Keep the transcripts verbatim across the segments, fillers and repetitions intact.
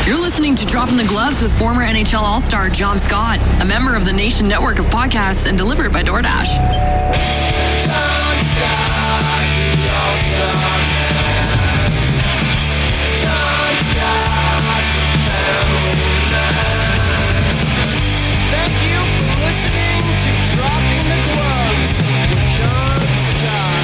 You're listening to Dropping the Gloves with former N H L All-Star John Scott, a member of the Nation Network of podcasts and delivered by DoorDash. John Scott, the All-Star man. John Scott, the family man. Thank you for listening to Dropping the Gloves with John Scott.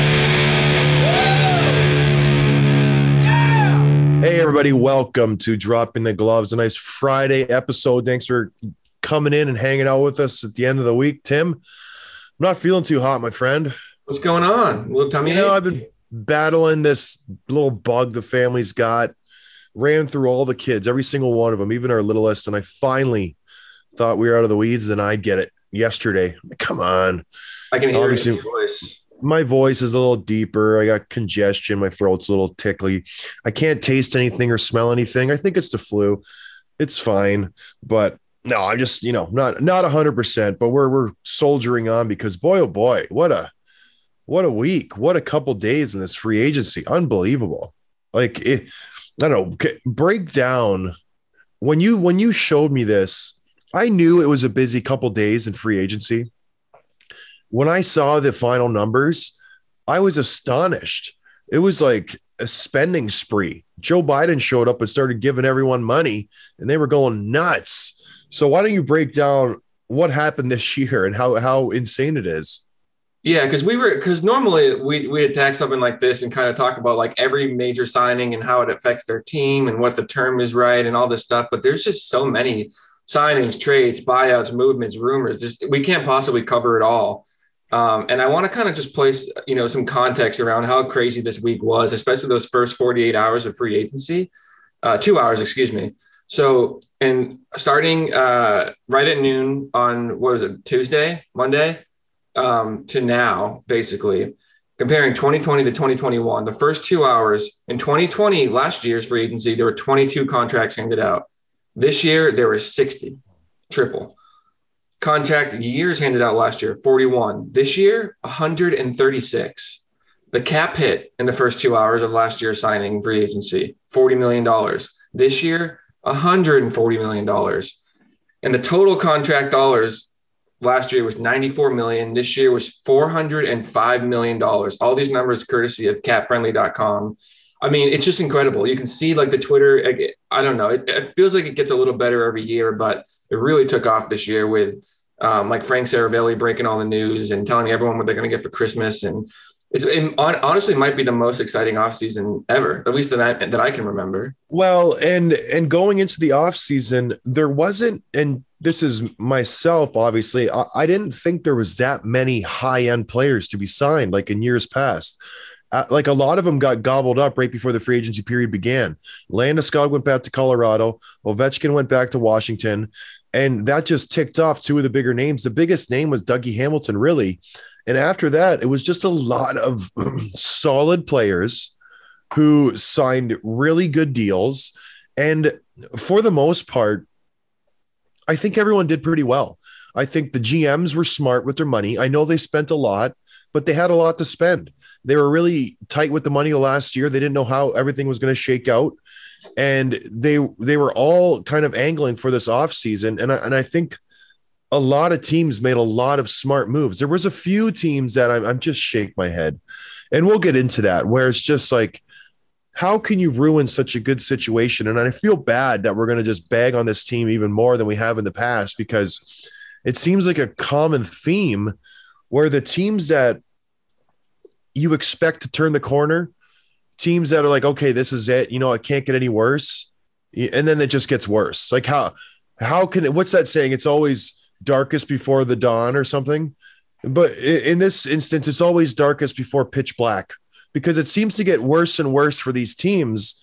Woo! Yeah! Hey everybody, welcome to Dropping the Gloves, a nice Friday episode. Thanks for coming in and hanging out with us at the end of the week. Tim, I'm not feeling too hot, my friend. What's going on? Little tummy You know, ache? I've been battling this little bug the family's got. Ran through all the kids, every single one of them, even our littlest, and I finally thought we were out of the weeds. Then I get it yesterday. Come on. I can hear Obviously- it in your voice. My voice is a little deeper. I got congestion. My throat's a little tickly. I can't taste anything or smell anything. I think it's the flu. It's fine. But no, I'm just, you know, not not one hundred percent, but we're we're soldiering on because boy, oh boy, what a what a week. What a couple days in this free agency. Unbelievable. Like, it, I don't know, okay, break down. When you when you showed me this, I knew it was a busy couple days in free agency. When I saw the final numbers, I was astonished. It was like a spending spree. Joe Biden showed up and started giving everyone money, and they were going nuts. So why don't you break down what happened this year and how, how insane it is? Yeah, because we were because normally we we attack something like this and kind of talk about like every major signing and how it affects their team and what the term is right and all this stuff. But there's just so many signings, trades, buyouts, movements, rumors. Just we can't possibly cover it all. Um, and I want to kind of just place, you know, some context around how crazy this week was, especially those first forty-eight hours of free agency, uh, two hours, excuse me. So, and starting uh, right at noon on, what was it, Tuesday, Monday, um, to now, basically, comparing twenty twenty to twenty twenty-one, the first two hours in twenty twenty, last year's free agency, there were twenty-two contracts handed out. This year, there were sixty, triple. Contract years handed out last year, forty-one. This year, one hundred thirty-six. The cap hit in the first two hours of last year's signing free agency, forty million dollars. This year, one hundred forty million dollars. And the total contract dollars last year was ninety-four million dollars. This year was four hundred five million dollars. All these numbers courtesy of cap friendly dot com. I mean, it's just incredible. You can see like the Twitter, I don't know. It, it feels like it gets a little better every year, but it really took off this year with um, like Frank Saravelli breaking all the news and telling everyone what they're going to get for Christmas. And it's it honestly might be the most exciting offseason ever, at least that I, that I can remember. Well, and and going into the offseason, there wasn't, and this is myself, obviously, I, I didn't think there was that many high-end players to be signed like in years past. Uh, like a lot of them got gobbled up right before the free agency period began. Landeskog went back to Colorado. Ovechkin went back to Washington. And that just ticked off two of the bigger names. The biggest name was Dougie Hamilton, really. And after that, it was just a lot of solid players who signed really good deals. And for the most part, I think everyone did pretty well. I think the G Ms were smart with their money. I know they spent a lot, but they had a lot to spend. They were really tight with the money last year. They didn't know how everything was going to shake out. And they they were all kind of angling for this offseason. And I, and I think a lot of teams made a lot of smart moves. There was a few teams that I'm, I'm just shake my head. And we'll get into that, where it's just like, how can you ruin such a good situation? And I feel bad that we're going to just bag on this team even more than we have in the past, because it seems like a common theme where the teams that you expect to turn the corner, teams that are like, okay, this is it, you know, it can't get any worse. And then it just gets worse. Like how, how can it, what's that saying? It's always darkest before the dawn or something. But in this instance, it's always darkest before pitch black, because it seems to get worse and worse for these teams.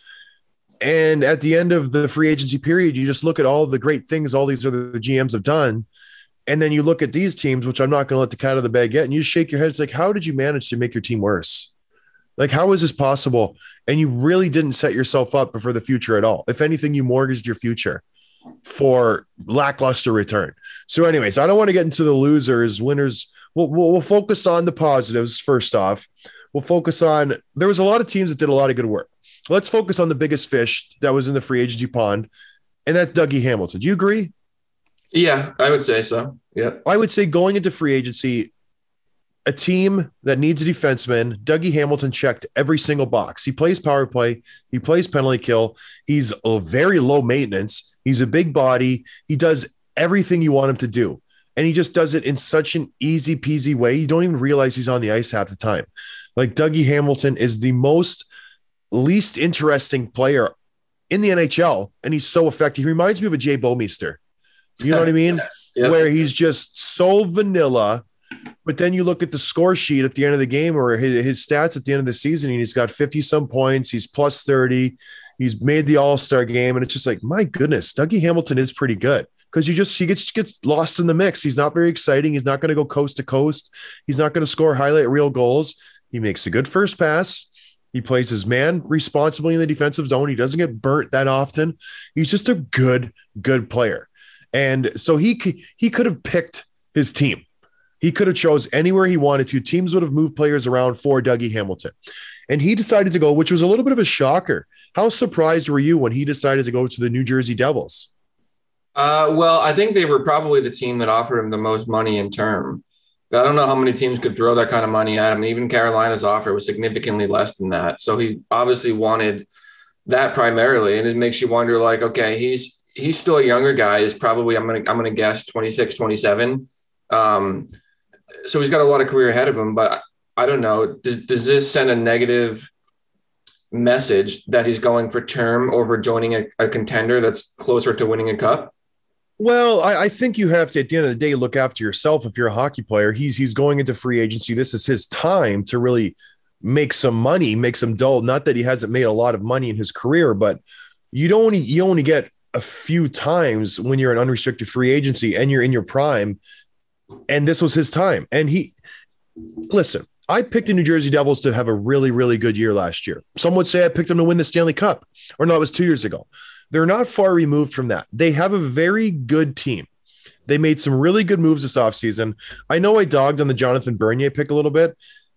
And at the end of the free agency period, you just look at all the great things all these other G Ms have done. And then you look at these teams, which I'm not going to let the cat out of the bag yet, and you shake your head. It's like, how did you manage to make your team worse? Like, how is this possible? And you really didn't set yourself up for the future at all. If anything, you mortgaged your future for lackluster return. So anyways, I don't want to get into the losers, winners. We'll, we'll, we'll focus on the positives first off. We'll focus on, there was a lot of teams that did a lot of good work. Let's focus on the biggest fish that was in the free agency pond. and that's Dougie Hamilton. Do you agree? Yeah, I would say so. Yeah. I would say going into free agency, a team that needs a defenseman, Dougie Hamilton checked every single box. He plays power play. He plays penalty kill. He's a very low maintenance. He's a big body. He does everything you want him to do. And he just does it in such an easy peasy way. You don't even realize he's on the ice half the time. Like Dougie Hamilton is the most least interesting player in the N H L. And he's so effective. He reminds me of a Jay Bouwmeester. You know what I mean? Yeah. Where he's just so vanilla, but then you look at the score sheet at the end of the game or his, his stats at the end of the season, and he's got fifty some points. He's plus thirty. He's made the All-Star game. And it's just like, my goodness, Dougie Hamilton is pretty good because you just, he gets, gets lost in the mix. He's not very exciting. He's not going to go coast to coast. He's not going to score highlight reel goals. He makes a good first pass. He plays his man responsibly in the defensive zone. He doesn't get burnt that often. He's just a good, good player. And so he he could have picked his team. He could have chose anywhere he wanted to. Teams would have moved players around for Dougie Hamilton. And he decided to go, which was a little bit of a shocker. How surprised were you when he decided to go to the New Jersey Devils? Uh, well, I think they were probably the team that offered him the most money in term. I don't know how many teams could throw that kind of money at him. Even Carolina's offer was significantly less than that. So he obviously wanted that primarily. And it makes you wonder, like, okay, he's he's still a younger guy. He's probably, I'm going to I'm going to guess twenty-six, twenty-seven. Um, so he's got a lot of career ahead of him, but I don't know. Does, does this send a negative message that he's going for term over joining a, a contender that's closer to winning a cup? Well, I, I think you have to, at the end of the day, look after yourself. If you're a hockey player, he's, he's going into free agency. This is his time to really make some money, make some dough. Not that he hasn't made a lot of money in his career, but you don't only, you only get a few times when you're an unrestricted free agency and you're in your prime. And this was his time. And he, listen, I picked the New Jersey Devils to have a really, really good year last year. Some would say I picked them to win the Stanley Cup, or no, it was two years ago. They're not far removed from that. They have a very good team. They made some really good moves this offseason. I know I dogged on the Jonathan Bernier pick a little bit.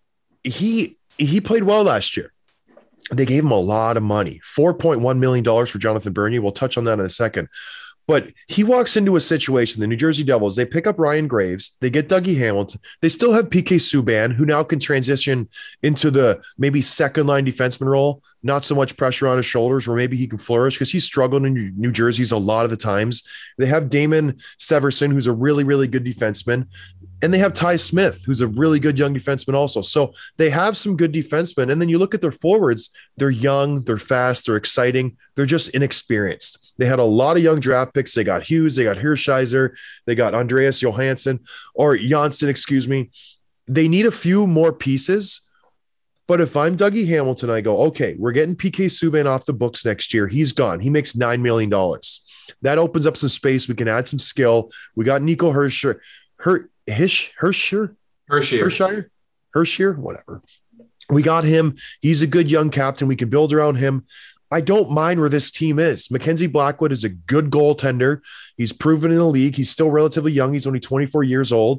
He, he played well last year. They gave him a lot of money, four point one million dollars for Jonathan Bernier. We'll touch on that in a second. But he walks into a situation, the New Jersey Devils, they pick up Ryan Graves, they get Dougie Hamilton. They still have P K Subban, who now can transition into the maybe second line defenseman role, not so much pressure on his shoulders, where maybe he can flourish because he's struggled in New Jersey's a lot of the times. They have Damon Severson, who's a really, really good defenseman. And they have Ty Smith, who's a really good young defenseman also. So they have some good defensemen. And then you look at their forwards, they're young, they're fast, they're exciting. They're just inexperienced. They had a lot of young draft picks. They got Hughes, they got Hirschheiser, they got Andreas Johansson, or Janssen, excuse me. They need a few more pieces. But if I'm Dougie Hamilton, I go, okay, we're getting P K Subban off the books next year. He's gone. He makes nine million dollars. That opens up some space. We can add some skill. We got Nico Herscher. Her, Hish, Herscher? Hershier. Hershier? Hershier? Whatever. We got him. He's a good young captain. We can build around him. I don't mind where this team is. Mackenzie Blackwood is a good goaltender. He's proven in the league. He's still relatively young. He's only twenty-four years old.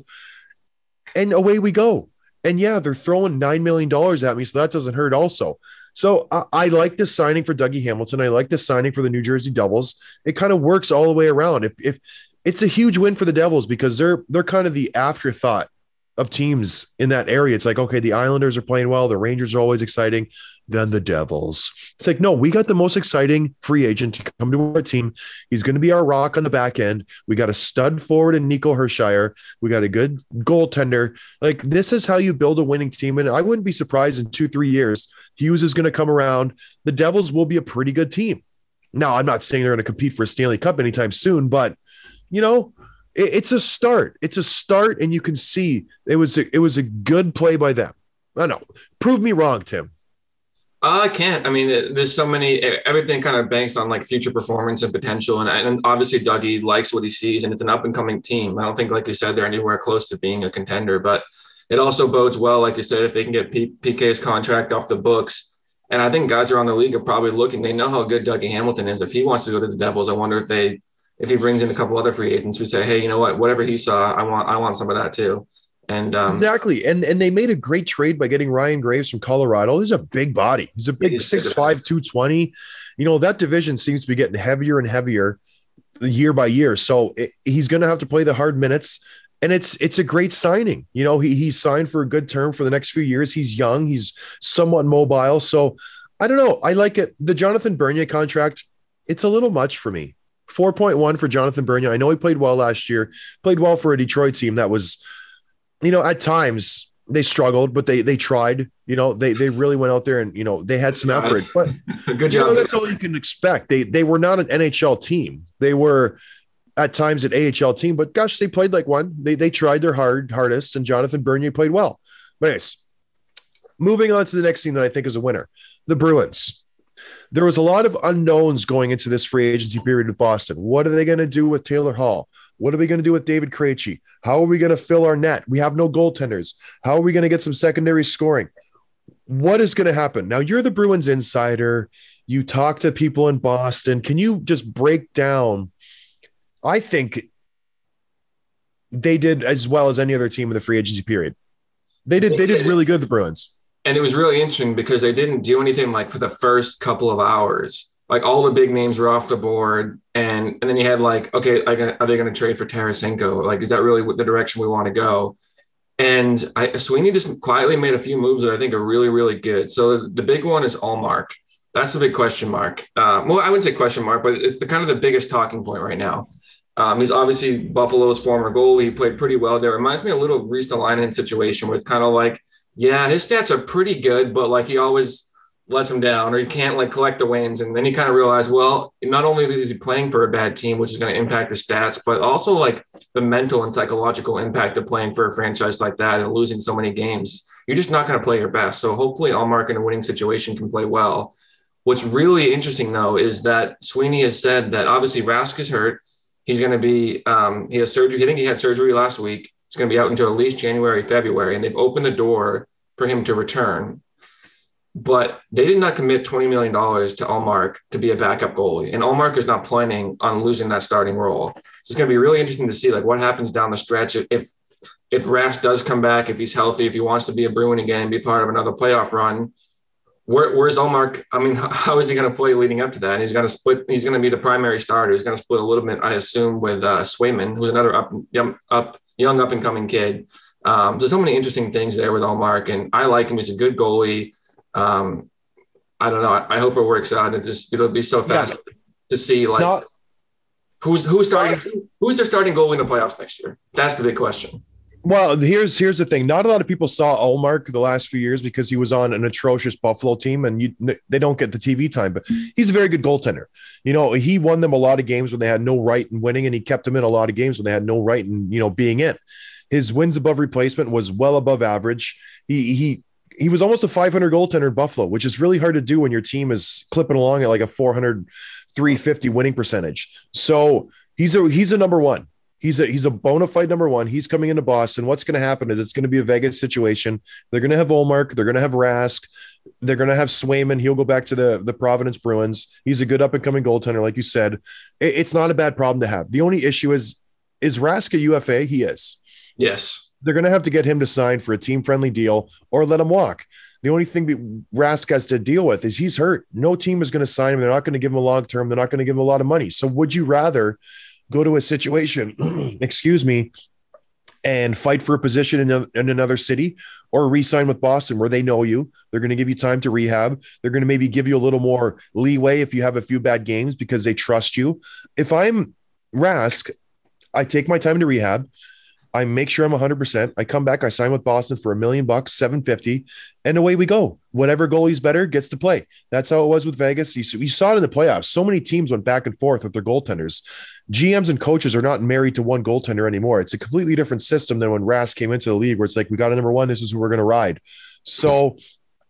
And away we go. And yeah, they're throwing nine million dollars at me, so that doesn't hurt also. So I, I like this signing for Dougie Hamilton. I like this signing for the New Jersey Devils. It kind of works all the way around. If, if it's a huge win for the Devils because they're they're kind of the afterthought of teams in that area. It's like, okay, the Islanders are playing well. The Rangers are always exciting. Then the Devils. It's like, no, we got the most exciting free agent to come to our team. He's going to be our rock on the back end. We got a stud forward in Nico Hershier. We got a good goaltender. Like, this is how you build a winning team. And I wouldn't be surprised in two, three years, Hughes is going to come around. The Devils will be a pretty good team. Now, I'm not saying they're going to compete for a Stanley Cup anytime soon, but, you know, it's a start. It's a start, and you can see it was a, it was a good play by them. I know. Prove me wrong, Tim. Uh, I can't. I mean, there's so many. Everything kind of banks on like future performance and potential, and, and obviously Dougie likes what he sees, and it's an up and coming team. I don't think, like you said, they're anywhere close to being a contender, but it also bodes well, like you said, if they can get P- PK's contract off the books. And I think guys around the league are probably looking. They know how good Dougie Hamilton is. If he wants to go to the Devils, I wonder if they. If he brings in a couple other free agents who say, hey, you know what, whatever he saw, I want, I want some of that too. And um, exactly. And, and they made a great trade by getting Ryan Graves from Colorado. He's a big body. He's a big six five, two twenty. You know, that division seems to be getting heavier and heavier. year by year. So it, he's going to have to play the hard minutes. And it's it's a great signing. You know, he he's signed for a good term for the next few years. He's young. He's somewhat mobile. So I don't know. I like it. The Jonathan Bernier contract, it's a little much for me. four point one for Jonathan Bernier. I know he played well last year, played well for a Detroit team that was, you know, at times they struggled, but they they tried. You know, they they really went out there and, you know, they had some effort. But good you job. know, that's all you can expect. They they were not an N H L team. They were at times an A H L team, but gosh, they played like one. They they tried their hard hardest, and Jonathan Bernier played well. But anyways, moving on to the next team that I think is a winner, the Bruins. There was a lot of unknowns going into this free agency period with Boston. What are they going to do with Taylor Hall? What are we going to do with David Krejci? How are we going to fill our net? We have no goaltenders. How are we going to get some secondary scoring? What is going to happen? Now, you're the Bruins insider. You talk to people in Boston. Can you just break down? I think they did as well as any other team in the free agency period. They did. They did really good, the Bruins. And it was really interesting because they didn't do anything like for the first couple of hours. Like all the big names were off the board. And, and then you had like, okay, like, are they going to trade for Tarasenko? Like, is that really the direction we want to go? And I, Sweeney just quietly made a few moves that I think are really, really good. So the, the big one is Ullmark. That's a big question mark. Uh, well, I wouldn't say question mark, but it's the kind of the biggest talking point right now. Um, he's obviously Buffalo's former goalie. He played pretty well there. Reminds me a little of Ristolainen situation where it's kind of like, yeah, his stats are pretty good, but like he always lets him down or he can't like collect the wins. And then you kind of realize, well, not only is he playing for a bad team, which is going to impact the stats, but also like the mental and psychological impact of playing for a franchise like that and losing so many games. You're just not going to play your best. So hopefully Ullmark in a winning situation can play well. What's really interesting, though, is that Sweeney has said that obviously Rask is hurt. He's going to be, um, he has surgery. I think he had surgery last week. He's going to be out until at least January, February, and they've opened the door for him to return. But they did not commit twenty million dollars to Ullmark to be a backup goalie. And Ullmark is not planning on losing that starting role. So it's going to be really interesting to see like what happens down the stretch. If, if Rask does come back, if he's healthy, if he wants to be a Bruin again and be part of another playoff run, Where, where's Ullmark? I mean, how is he going to play leading up to that? And he's going to split. He's going to be the primary starter. He's going to split a little bit, I assume, with uh, Swayman, who's another up, young, up, young up and coming kid. Um, there's so many interesting things there with Ullmark, and I like him. He's a good goalie. Um, I don't know. I, I hope it works out. It just it'll be so fast yeah. to see like Not, who's who's starting who's their starting goalie in the playoffs next year. That's the big question. Well, here's here's the thing. Not a lot of people saw Ullmark the last few years because he was on an atrocious Buffalo team, and you, they don't get the T V time. But he's a very good goaltender. You know, he won them a lot of games when they had no right in winning, and he kept them in a lot of games when they had no right in you know being in. His wins above replacement was well above average. He he he was almost a five hundred goaltender in Buffalo, which is really hard to do when your team is clipping along at like a four hundred, three fifty winning percentage. So he's a he's a number one. He's a he's a bona fide number one. He's coming into Boston. What's going to happen is it's going to be a Vegas situation. They're going to have Ullmark. They're going to have Rask. They're going to have Swayman. He'll go back to the, the Providence Bruins. He's a good up-and-coming goaltender, like you said. It, it's not a bad problem to have. The only issue is, is Rask a U F A? He is. Yes. They're going to have to get him to sign for a team-friendly deal or let him walk. The only thing that Rask has to deal with is he's hurt. No team is going to sign him. They're not going to give him a long-term. They're not going to give him a lot of money. So would you rather go to a situation, excuse me, and fight for a position in, a, in another city or re-sign with Boston where they know you? They're going to give you time to rehab. They're going to maybe give you a little more leeway if you have a few bad games because they trust you. If I'm Rask, I take my time to rehab. I make sure I'm one hundred percent. I come back, I sign with Boston for a million bucks, seven fifty, and away we go. Whatever goalie's better gets to play. That's how it was with Vegas. You, you saw it in the playoffs. So many teams went back and forth with their goaltenders. G Ms and coaches are not married to one goaltender anymore. It's a completely different system than when Rask came into the league, where it's like, we got a number one. This is who we're going to ride. So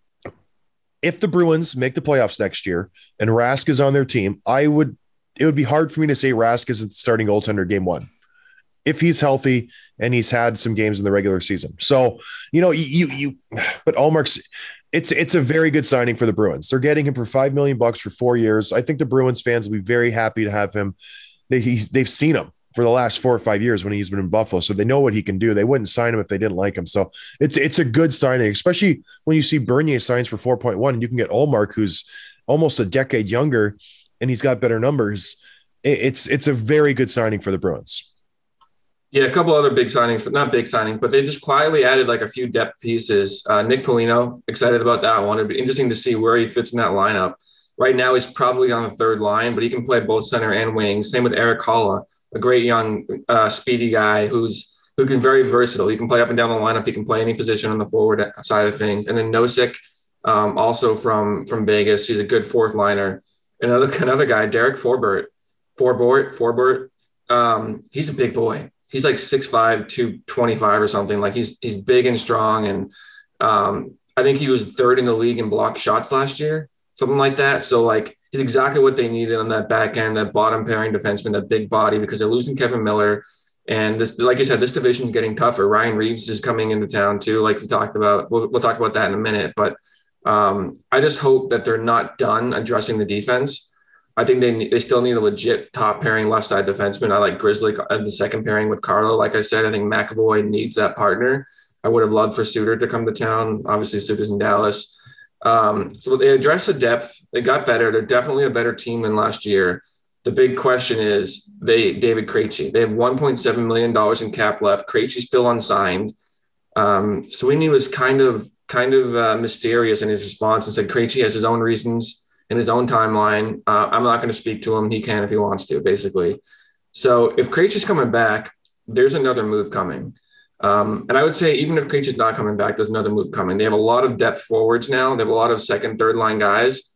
if the Bruins make the playoffs next year and Rask is on their team, I would, it would be hard for me to say Rask isn't starting goaltender game one if he's healthy and he's had some games in the regular season. So, you know, you, you, but Ullmark's, it's, it's a very good signing for the Bruins. They're getting him for five million bucks for four years. I think the Bruins fans will be very happy to have him. They, he's, they've seen him for the last four or five years when he's been in Buffalo. So they know what he can do. They wouldn't sign him if they didn't like him. So it's, it's a good signing, especially when you see Bernier signs for four point one and you can get Ullmark, who's almost a decade younger and he's got better numbers. it, it's it's a very good signing for the Bruins. Yeah, a couple other big signings, but not big signings, but they just quietly added like a few depth pieces. Uh, Nick Foligno, excited about that one. It'd be interesting to see where he fits in that lineup. Right now, he's probably on the third line, but he can play both center and wing. Same with Erik Haula, a great young, uh, speedy guy who's who can very versatile. He can play up and down the lineup. He can play any position on the forward side of things. And then Nosek, um, also from from Vegas, he's a good fourth liner. Another another guy, Derek Forbort, Forbort, Forbort. Um, he's a big boy. He's like six five, two twenty-five or something. Like he's he's big and strong. And um, I think he was third in the league in blocked shots last year, something like that. So like he's exactly what they needed on that back end, that bottom pairing defenseman, that big body, because they're losing Kevin Miller. And this, like you said, this division is getting tougher. Ryan Reeves is coming into town too, like we talked about. We'll, we'll talk about that in a minute. But um, I just hope that they're not done addressing the defense. I think they they still need a legit top pairing left side defenseman. I like Grizzly at the second pairing with Carlo. Like I said, I think McAvoy needs that partner. I would have loved for Suter to come to town. Obviously, Suter's in Dallas. Um, so they addressed the depth. They got better. They're definitely a better team than last year. The big question is they David Krejci. They have one point seven million dollars in cap left. Krejci's still unsigned. Um, Sweeney was kind of kind of uh, mysterious in his response and said Krejci has his own reasons in his own timeline. Uh, I'm not going to speak to him. He can if he wants to, basically. So if Krejci's coming back, there's another move coming. Um, and I would say even if Krejci's not coming back, there's another move coming. They have a lot of depth forwards now. They have a lot of second, third line guys,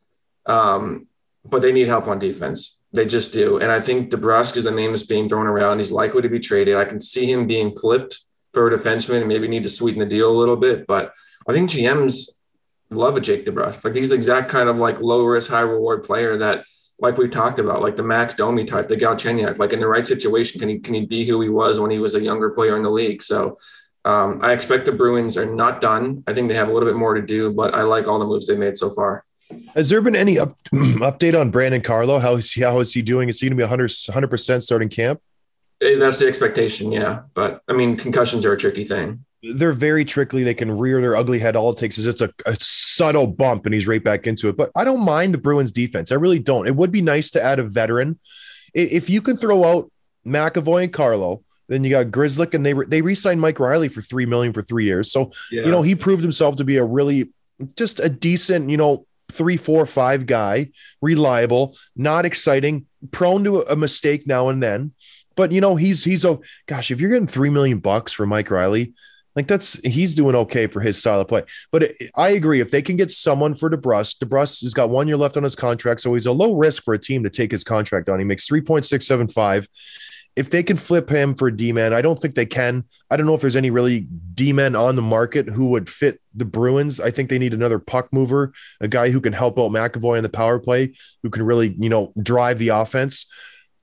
um, but they need help on defense. They just do. And I think DeBrusk is the name that's being thrown around. He's likely to be traded. I can see him being flipped for a defenseman and maybe need to sweeten the deal a little bit. But I think G Ms love a Jake DeBrusk. Like he's the exact kind of like low risk, high reward player that, like we talked about, like the Max Domi type, the Galchenyuk, like in the right situation, can he can he be who he was when he was a younger player in the league? So um, I expect the Bruins are not done. I think they have a little bit more to do, but I like all the moves they made so far. Has there been any up, update on Brandon Carlo? How is he, how is he doing? Is he going to be one hundred percent starting camp? That's the expectation, yeah. But I mean, concussions are a tricky thing. They're very tricky. They can rear their ugly head. All it takes is just a, a subtle bump and he's right back into it. But I don't mind the Bruins defense. I really don't. It would be nice to add a veteran. If you can throw out McAvoy and Carlo, then you got Grzelcyk, and they re- they re-signed Mike Riley for three million dollars for three years. So, yeah. you know, he proved himself to be a really just a decent, you know, three, four, five guy, reliable, not exciting, prone to a mistake now and then. But, you know, he's he's a gosh, if you're getting three million bucks for Mike Riley, like that's he's doing okay for his style of play. But it, I agree. If they can get someone for DeBrusk, DeBrusk has got one year left on his contract. So he's a low risk for a team to take his contract on. He makes three point six seven five. If they can flip him for D-man, I don't think they can. I don't know if there's any really D-men on the market who would fit the Bruins. I think they need another puck mover, a guy who can help out McAvoy in the power play, who can really, you know, drive the offense.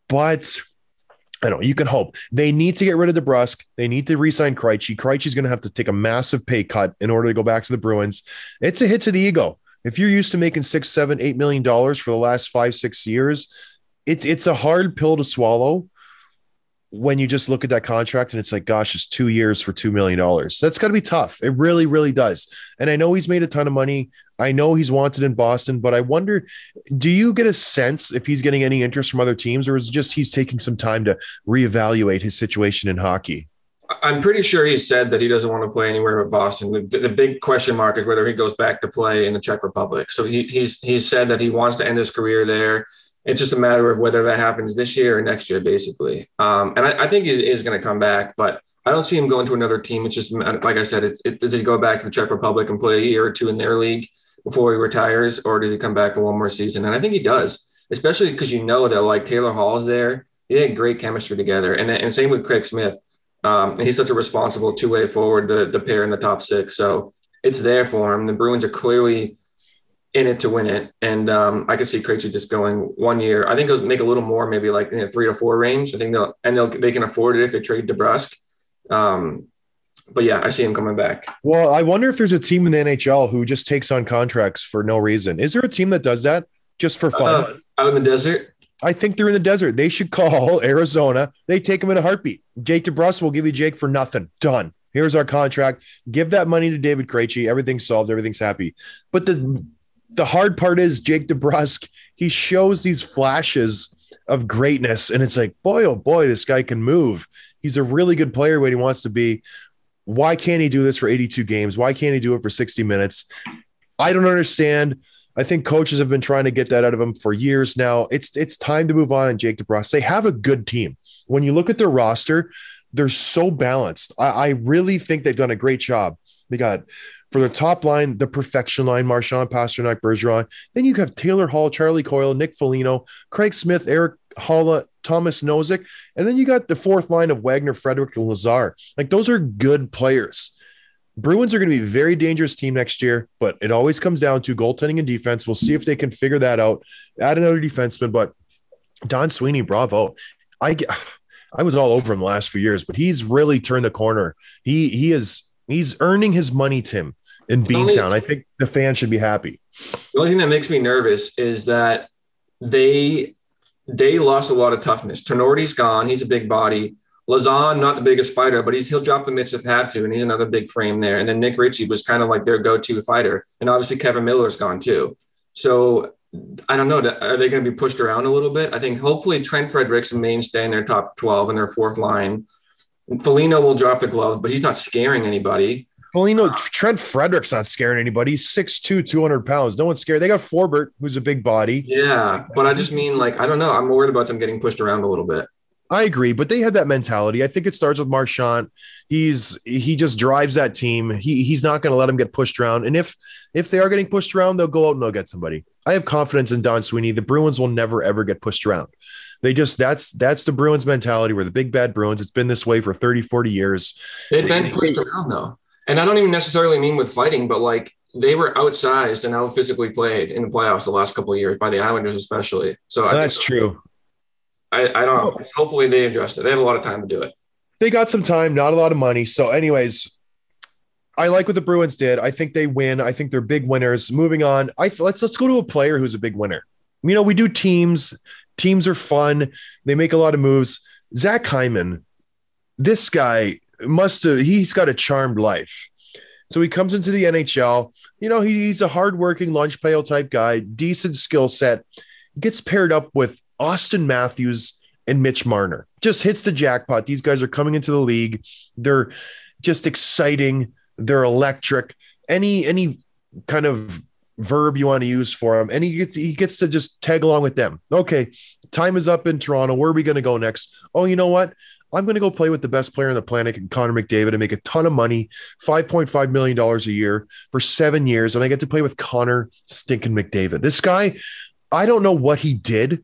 But I don't know. You can hope. They need to get rid of DeBrusk. They need to re-sign Krejci. Krejci's going to have to take a massive pay cut in order to go back to the Bruins. It's a hit to the ego. If you're used to making six, seven, eight million dollars for the last five, six years, it's it's a hard pill to swallow when you just look at that contract and it's like, gosh, it's two years for two million dollars. That's got to be tough. It really, really does. And I know he's made a ton of money. I know he's wanted in Boston, but I wonder, do you get a sense if he's getting any interest from other teams, or is it just he's taking some time to reevaluate his situation in hockey? I'm pretty sure he said that he doesn't want to play anywhere but Boston. The, the big question mark is whether he goes back to play in the Czech Republic. So he, he's he's said that he wants to end his career there. It's just a matter of whether that happens this year or next year, basically. Um, and I, I think he is going to come back, but I don't see him going to another team. It's just, like I said, it's, it, does he go back to the Czech Republic and play a year or two in their league before he retires, or does he come back for one more season? And I think he does, especially because you know that like Taylor Hall's there. They had great chemistry together. And, and same with Craig Smith. Um, and he's such a responsible two-way forward, the, the pair in the top six. So it's there for him. The Bruins are clearly in it to win it. And um, I could see Krejci just going one year. I think he'll make a little more, maybe like in the three to four range. I think they'll, and they'll, they can afford it if they trade DeBrusk. Um, but yeah, I see him coming back. Well, I wonder if there's a team in the N H L who just takes on contracts for no reason. Is there a team that does that just for fun? Uh, out in the desert? I think they're in the desert. They should call Arizona. They take him in a heartbeat. Jake DeBrusk will give you Jake for nothing. Done. Here's our contract. Give that money to David Krejci. Everything's solved. Everything's happy. But the The hard part is Jake DeBrusk, he shows these flashes of greatness. And it's like, boy, oh boy, this guy can move. He's a really good player when he wants to be. Why can't he do this for eighty-two games? Why can't he do it for sixty minutes? I don't understand. I think coaches have been trying to get that out of him for years now. It's it's time to move on. And Jake DeBrusk, they have a good team. When you look at their roster, they're so balanced. I, I really think they've done a great job. They got, for the top line, the perfection line, Marchand, Pasternak, Bergeron. Then you have Taylor Hall, Charlie Coyle, Nick Foligno, Craig Smith, Eric Holla, Thomas Nozick. And then you got the fourth line of Wagner, Frederick, and Lazar. Like, those are good players. Bruins are going to be a very dangerous team next year, but it always comes down to goaltending and defense. We'll see if they can figure that out. Add another defenseman, but Don Sweeney, bravo. I get, I was all over him the last few years, but he's really turned the corner. He he is he's earning his money, Tim, in Beantown. I think the fans should be happy. The only thing that makes me nervous is that they they lost a lot of toughness. Tenorti's gone. He's a big body. Lazan, not the biggest fighter, but he's he'll drop the mitts if have to, and he's another big frame there. And then Nick Ritchie was kind of like their go-to fighter. And obviously Kevin Miller's gone too. So I don't know. Are they going to be pushed around a little bit? I think hopefully Trent Frederick's a mainstay in their top twelve and their fourth line. And Foligno will drop the gloves, but he's not scaring anybody. Foligno, Trent Frederick's not scaring anybody. He's six two, two hundred pounds. No one's scared. They got Forbert, who's a big body. Yeah, but I just mean, like, I don't know. I'm worried about them getting pushed around a little bit. I agree, but they have that mentality. I think it starts with Marchand. He's he just drives that team. He he's not going to let them get pushed around. And if if they are getting pushed around, they'll go out and they'll get somebody. I have confidence in Don Sweeney. The Bruins will never ever get pushed around. They just that's that's the Bruins mentality. We're the big bad Bruins. It's been this way for thirty, forty years. They've been pushed around though. And I don't even necessarily mean with fighting, but like they were outsized and out physically played in the playoffs the last couple of years by the Islanders, especially. So I that's true. I, I don't know. Hopefully they address it. They have a lot of time to do it. They got some time, not a lot of money. So anyways, I like what the Bruins did. I think they win. I think they're big winners. Moving on. I let's let's go to a player who's a big winner. You know, we do teams. Teams are fun. They make a lot of moves. Zach Hyman, this guy must have, he's got a charmed life. So he comes into the N H L. You know, he, he's a hardworking lunch pail type guy, decent skill set. Gets paired up with Austin Matthews and Mitch Marner. Just hits the jackpot. These guys are coming into the league. They're just exciting. They're electric. Any any kind of verb you want to use for him, and he gets he gets to just tag along with them. Okay, time is up in Toronto. Where are we going to go next? Oh, you know what? I'm going to go play with the best player on the planet, Connor McDavid, and make a ton of money, five point five million dollars a year for seven years, and I get to play with Connor stinking McDavid. This guy, I don't know what he did.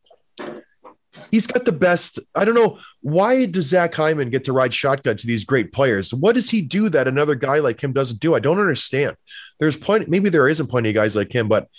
He's got the best. I don't know. Why does Zach Hyman get to ride shotgun to these great players? What does he do that another guy like him doesn't do? I don't understand. There's plenty. Maybe there isn't plenty of guys like him, but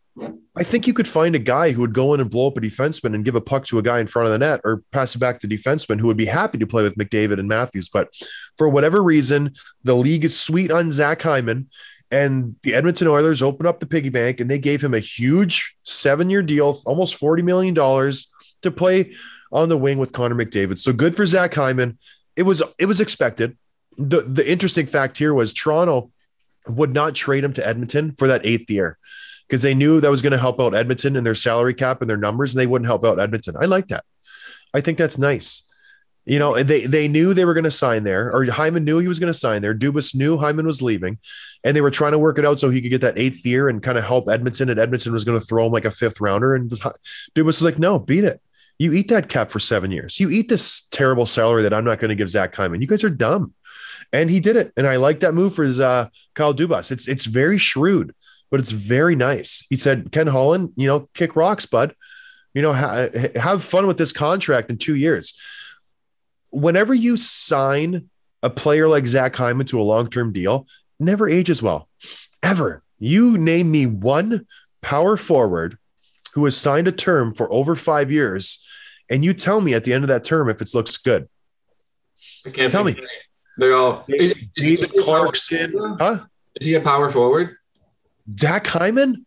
I think you could find a guy who would go in and blow up a defenseman and give a puck to a guy in front of the net or pass it back to the defenseman who would be happy to play with McDavid and Matthews. But for whatever reason, the league is sweet on Zach Hyman. And the Edmonton Oilers opened up the piggy bank and they gave him a huge seven-year deal, almost forty million dollars to play on the wing with Connor McDavid. So good for Zach Hyman. It was it was expected. The, the interesting fact here was Toronto would not trade him to Edmonton for that eighth year because they knew that was going to help out Edmonton and their salary cap and their numbers, and they wouldn't help out Edmonton. I like that. I think that's nice. You know, they they knew they were going to sign there, or Hyman knew he was going to sign there. Dubas knew Hyman was leaving, and they were trying to work it out so he could get that eighth year and kind of help Edmonton, and Edmonton was going to throw him like a fifth rounder. And Dubas was like, no, beat it. You eat that cap for seven years. You eat this terrible salary that I'm not going to give Zach Hyman. You guys are dumb. And he did it. And I like that move for his uh, Kyle Dubas. It's, it's very shrewd, but it's very nice. He said, Ken Holland, you know, kick rocks, bud. You know, ha- have fun with this contract in two years. Whenever you sign a player like Zach Hyman to a long-term deal, never ages well, ever. You name me one power forward who has signed a term for over five years, and you tell me at the end of that term if it looks good. I can't tell me. They're all is, David is, is Clarkson, huh? Is he a power forward? Zach Hyman?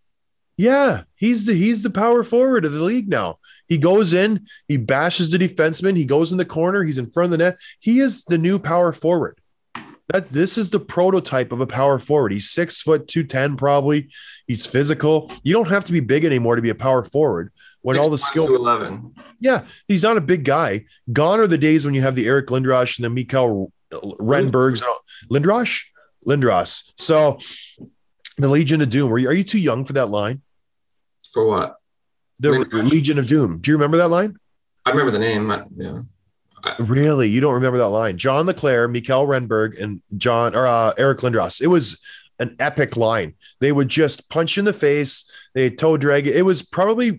Yeah, he's the he's the power forward of the league now. He goes in, he bashes the defenseman, he goes in the corner, he's in front of the net. He is the new power forward. That this is the prototype of a power forward. He's six foot two ten, probably. He's physical. You don't have to be big anymore to be a power forward. when all the skill to eleven. Yeah, he's not a big guy. Gone are the days when you have the Eric Lindros and the Mikael Renbergs and all. Lindros? Lindros. So the Legion of Doom. Are you, are you too young for that line? For what? The Lindros? Legion of Doom. Do you remember that line? I remember the name. Yeah. I, really? You don't remember that line? John Leclerc, Mikael Renberg, and John or uh, Eric Lindros. It was an epic line. They would just punch in the face. They toe drag it. It was probably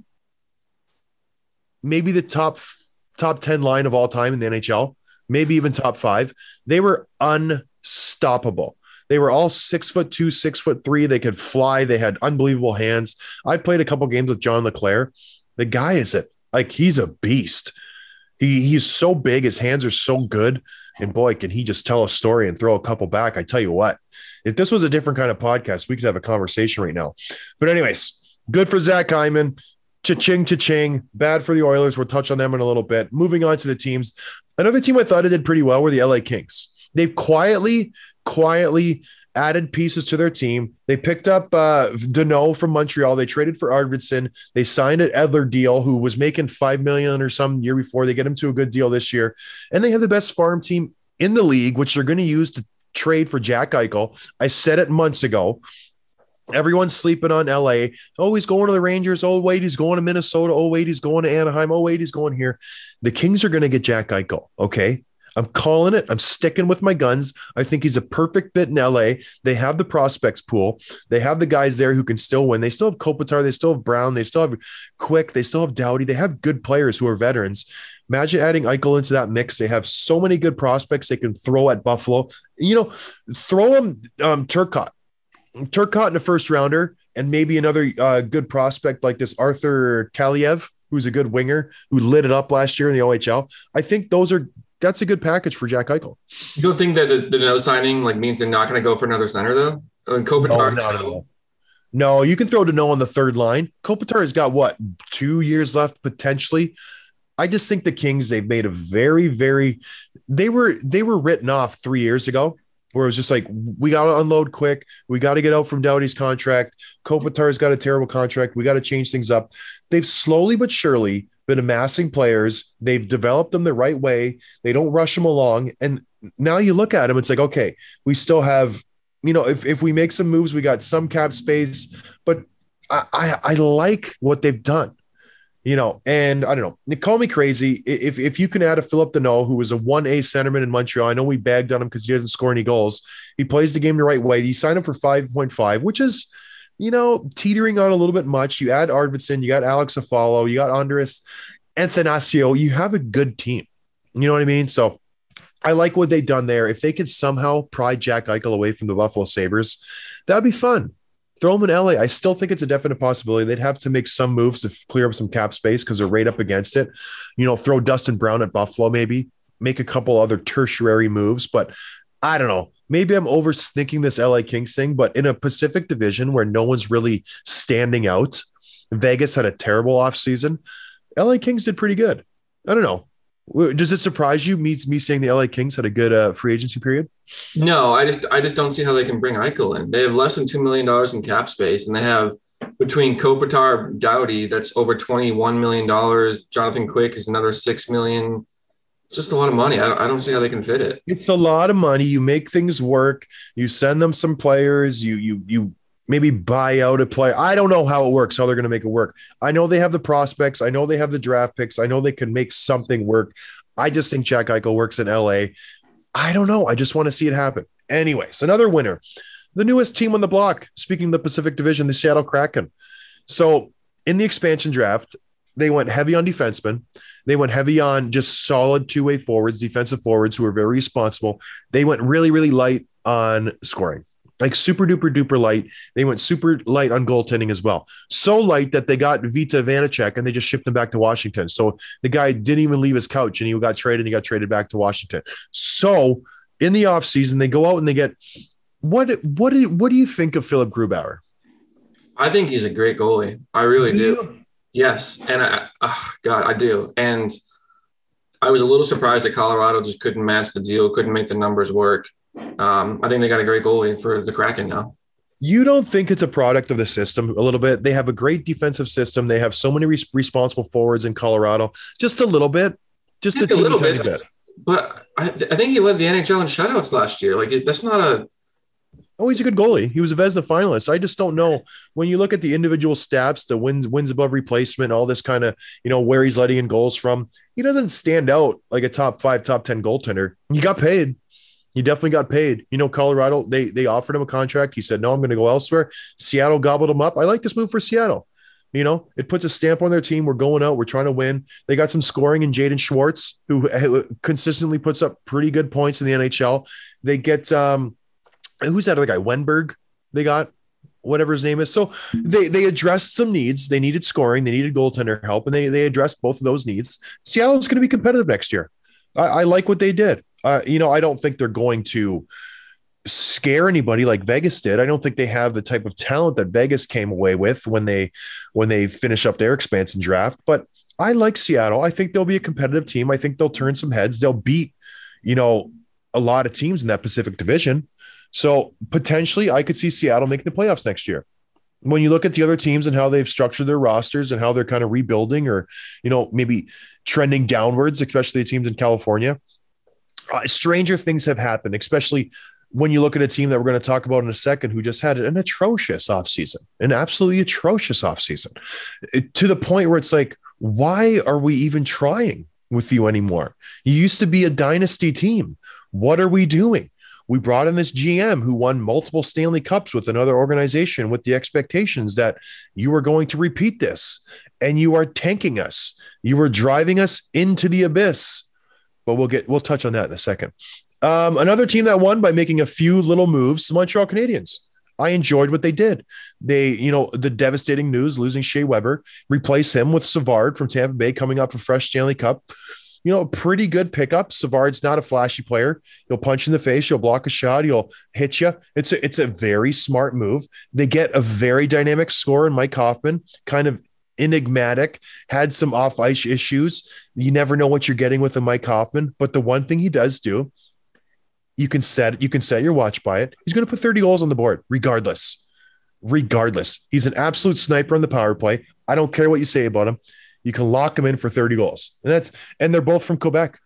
maybe the top top ten line of all time in the N H L, maybe even top five. They were unstoppable. They were all six foot two, six foot three. They could fly. They had unbelievable hands. I played a couple games with John Leclerc. The guy is it like he's a beast. He he's so big. His hands are so good. And boy, can he just tell a story and throw a couple back. I tell you what, if this was a different kind of podcast, we could have a conversation right now. But anyways, good for Zach Hyman. Cha-ching, cha-ching. Bad for the Oilers. We'll touch on them in a little bit. Moving on to the teams. Another team I thought did pretty well were the L A Kings. They've quietly, quietly added pieces to their team. They picked up uh, Danault from Montreal. They traded for Arvidsson. They signed an Edler deal, who was making five million dollars or some year before. They get him to a good deal this year. And they have the best farm team in the league, which they're going to use to trade for Jack Eichel. I said it months ago. Everyone's sleeping on L A. Oh, he's going to the Rangers. Oh, wait, he's going to Minnesota. Oh, wait, he's going to Anaheim. Oh, wait, he's going here. The Kings are going to get Jack Eichel, okay? I'm calling it. I'm sticking with my guns. I think he's a perfect fit in L A. They have the prospects pool. They have the guys there who can still win. They still have Kopitar. They still have Brown. They still have Quick. They still have Doughty. They have good players who are veterans. Imagine adding Eichel into that mix. They have so many good prospects they can throw at Buffalo. You know, throw them um, Turcotte. Turcotte in a first rounder, and maybe another uh, good prospect like this Arthur Kaliev, who's a good winger who lit it up last year in the O H L. I think those are that's a good package for Jack Eichel. You don't think that the, the no signing like means they're not going to go for another center though? I mean, Kopitar. No, not at all. No, you can throw Danault on the third line. Kopitar has got what two years left potentially. I just think the Kings they've made a very, very. They were they were written off three years ago. Where it was just like, we got to unload quick. We got to get out from Doughty's contract. Kopitar's got a terrible contract. We got to change things up. They've slowly but surely been amassing players. They've developed them the right way. They don't rush them along. And now you look at them, it's like, okay, we still have, you know, if, if we make some moves, we got some cap space, but I, I, I like what they've done. You know, and I don't know, call me crazy. If if you can add a Philip Danault, who was a one A centerman in Montreal, I know we bagged on him because he didn't score any goals. He plays the game the right way. You sign him for five point five, which is, you know, teetering on a little bit much. You add Arvidsson, you got Alex Afalo, you got Andres Athanasio. You have a good team. You know what I mean? So I like what they've done there. If they could somehow pry Jack Eichel away from the Buffalo Sabres, that'd be fun. Throw them in L A. I still think it's a definite possibility. They'd have to make some moves to clear up some cap space because they're right up against it. You know, throw Dustin Brown at Buffalo, maybe make a couple other tertiary moves. But I don't know. Maybe I'm overthinking this L A Kings thing, but in a Pacific division where no one's really standing out, Vegas had a terrible offseason. L A Kings did pretty good. I don't know. Does it surprise you, me, me saying the L A Kings had a good uh, free agency period? No, I just I just don't see how they can bring Eichel in. They have less than two million dollars in cap space, and they have between Kopitar, Doughty, that's over twenty-one million dollars. Jonathan Quick is another six million dollars. It's just a lot of money. I don't, I don't see how they can fit it. It's a lot of money. You make things work. You send them some players. You you you maybe buy out a player. I don't know how it works, how they're going to make it work. I know they have the prospects. I know they have the draft picks. I know they can make something work. I just think Jack Eichel works in L A. I don't know. I just want to see it happen. Anyways, another winner, the newest team on the block, speaking of the Pacific Division, the Seattle Kraken. So in the expansion draft, they went heavy on defensemen. They went heavy on just solid two-way forwards, defensive forwards who are very responsible. They went really, really light on scoring. Like super duper duper light. They went super light on goaltending as well. So light that they got Vita Vanacek and they just shipped him back to Washington. So the guy didn't even leave his couch and he got traded and he got traded back to Washington. So in the offseason, they go out and they get what what do, what do you think of Philip Grubauer? I think he's a great goalie. I really do. do. Yes. And I, oh God, I do. And I was a little surprised that Colorado just couldn't match the deal, couldn't make the numbers work. Um, I think they got a great goalie for the Kraken now. You don't think it's a product of the system a little bit? They have a great defensive system. They have so many re- responsible forwards in Colorado. Just a little bit, just, just a, a little bit. bit. But I, I think he led the N H L in shutouts last year. Like that's not a. Oh, he's a good goalie. He was a Vezina finalist. I just don't know when you look at the individual stats, the wins, wins above replacement, all this kind of, you know, where he's letting in goals from. He doesn't stand out like a top five, top ten goaltender. He got paid. He definitely got paid. You know, Colorado, they they offered him a contract. He said, no, I'm going to go elsewhere. Seattle gobbled him up. I like this move for Seattle. You know, it puts a stamp on their team. We're going out. We're trying to win. They got some scoring in Jaden Schwartz, who, who consistently puts up pretty good points in the N H L. They get um, – who's that other guy? Wenberg, they got whatever his name is. So they they addressed some needs. They needed scoring. They needed goaltender help, and they they addressed both of those needs. Seattle is going to be competitive next year. I, I like what they did. Uh, you know, I don't think they're going to scare anybody like Vegas did. I don't think they have the type of talent that Vegas came away with when they when they finish up their expansion draft. But I like Seattle. I think they'll be a competitive team. I think they'll turn some heads. They'll beat, you know, a lot of teams in that Pacific Division. So potentially I could see Seattle making the playoffs next year. When you look at the other teams and how they've structured their rosters and how they're kind of rebuilding or, you know, maybe trending downwards, especially the teams in California, uh, stranger things have happened, especially when you look at a team that we're going to talk about in a second, who just had an atrocious offseason, an absolutely atrocious offseason, it, to the point where it's like, why are we even trying with you anymore? You used to be a dynasty team. What are we doing? We brought in this G M who won multiple Stanley Cups with another organization with the expectations that you were going to repeat this, and you are tanking us. You were driving us into the abyss. But we'll get we'll touch on that in a second. Um, another team that won by making a few little moves, the Montreal Canadiens. I enjoyed what they did. They, you know, the devastating news, losing Shea Weber, replace him with Savard from Tampa Bay coming up for fresh Stanley Cup. You know, pretty good pickup. Savard's not a flashy player. He'll punch in the face. He'll block a shot. He'll hit you. It's a, it's a very smart move. They get a very dynamic scorer in Mike Hoffman, kind of enigmatic, had some off-ice issues. You never know what you're getting with a Mike Hoffman. But the one thing he does do, you can set you can set your watch by it. He's going to put thirty goals on the board, regardless. Regardless. He's an absolute sniper on the power play. I don't care what you say about him. You can lock them in for thirty goals. And that's and they're both from Quebec.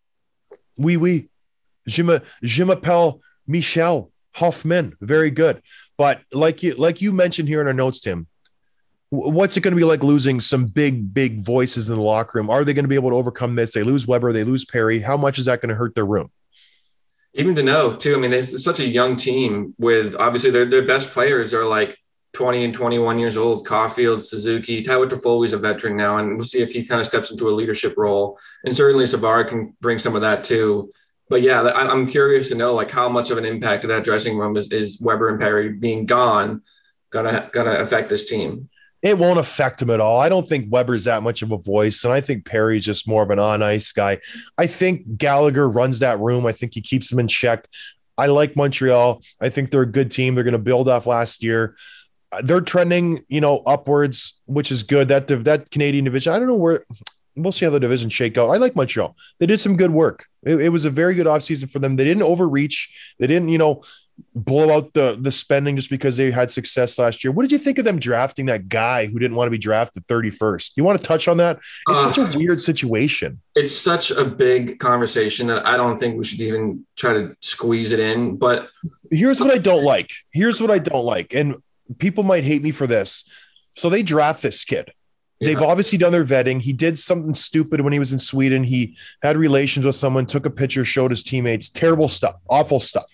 Oui, oui. Je, me, je m'appelle Michel Hoffman. Very good. But like you, like you mentioned here in our notes, Tim, what's it going to be like losing some big, big voices in the locker room? Are they going to be able to overcome this? They lose Weber, they lose Perry. How much is that going to hurt their room? Even to know, too. I mean, it's such a young team with obviously their, their best players are like twenty and twenty-one years old. Caulfield, Suzuki, Tyler Toffoli's a veteran now, and we'll see if he kind of steps into a leadership role. And certainly Savard can bring some of that too. But yeah, I'm curious to know like how much of an impact to that dressing room is, is Weber and Perry being gone gonna gonna affect this team. It won't affect him at all. I don't think Weber's that much of a voice, and I think Perry's just more of an on-ice guy. I think Gallagher runs that room. I think he keeps them in check. I like Montreal. I think they're a good team. They're going to build off last year. They're trending, you know, upwards, which is good. That that Canadian division, I don't know where. We'll see how the divisions shake out. I like Montreal. They did some good work. It, it was a very good offseason for them. They didn't overreach. They didn't, you know, blow out the the spending just because they had success last year. What did you think of them drafting that guy who didn't want to be drafted thirty-first? You want to touch on that? It's uh, such a weird situation. It's such a big conversation that I don't think we should even try to squeeze it in. But here's what I don't like. Here's what I don't like. And people might hate me for this. So they draft this kid. Yeah. They've obviously done their vetting. He did something stupid when he was in Sweden. He had relations with someone, took a picture, showed his teammates. Terrible stuff. Awful stuff.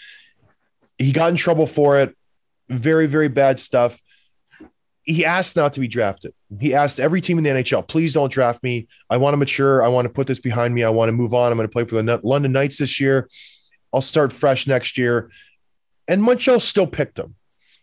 He got in trouble for it. Very, very bad stuff. He asked not to be drafted. He asked every team in the N H L, please don't draft me. I want to mature. I want to put this behind me. I want to move on. I'm going to play for the London Knights this year. I'll start fresh next year. And Montreal still picked him.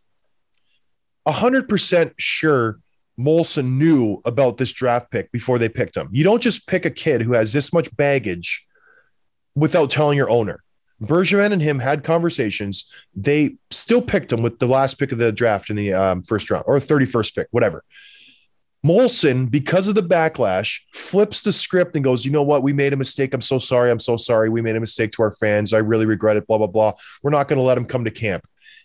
one hundred percent sure Molson knew about this draft pick before they picked him. You don't just pick a kid who has this much baggage without telling your owner. Bergevin and him had conversations. They still picked him with the last pick of the draft in the um, first round or thirty-first pick, whatever. Molson, because of the backlash, flips the script and goes, you know what? We made a mistake. I'm so sorry. I'm so sorry. We made a mistake to our fans. I really regret it, blah, blah, blah. We're not going to let him come to camp.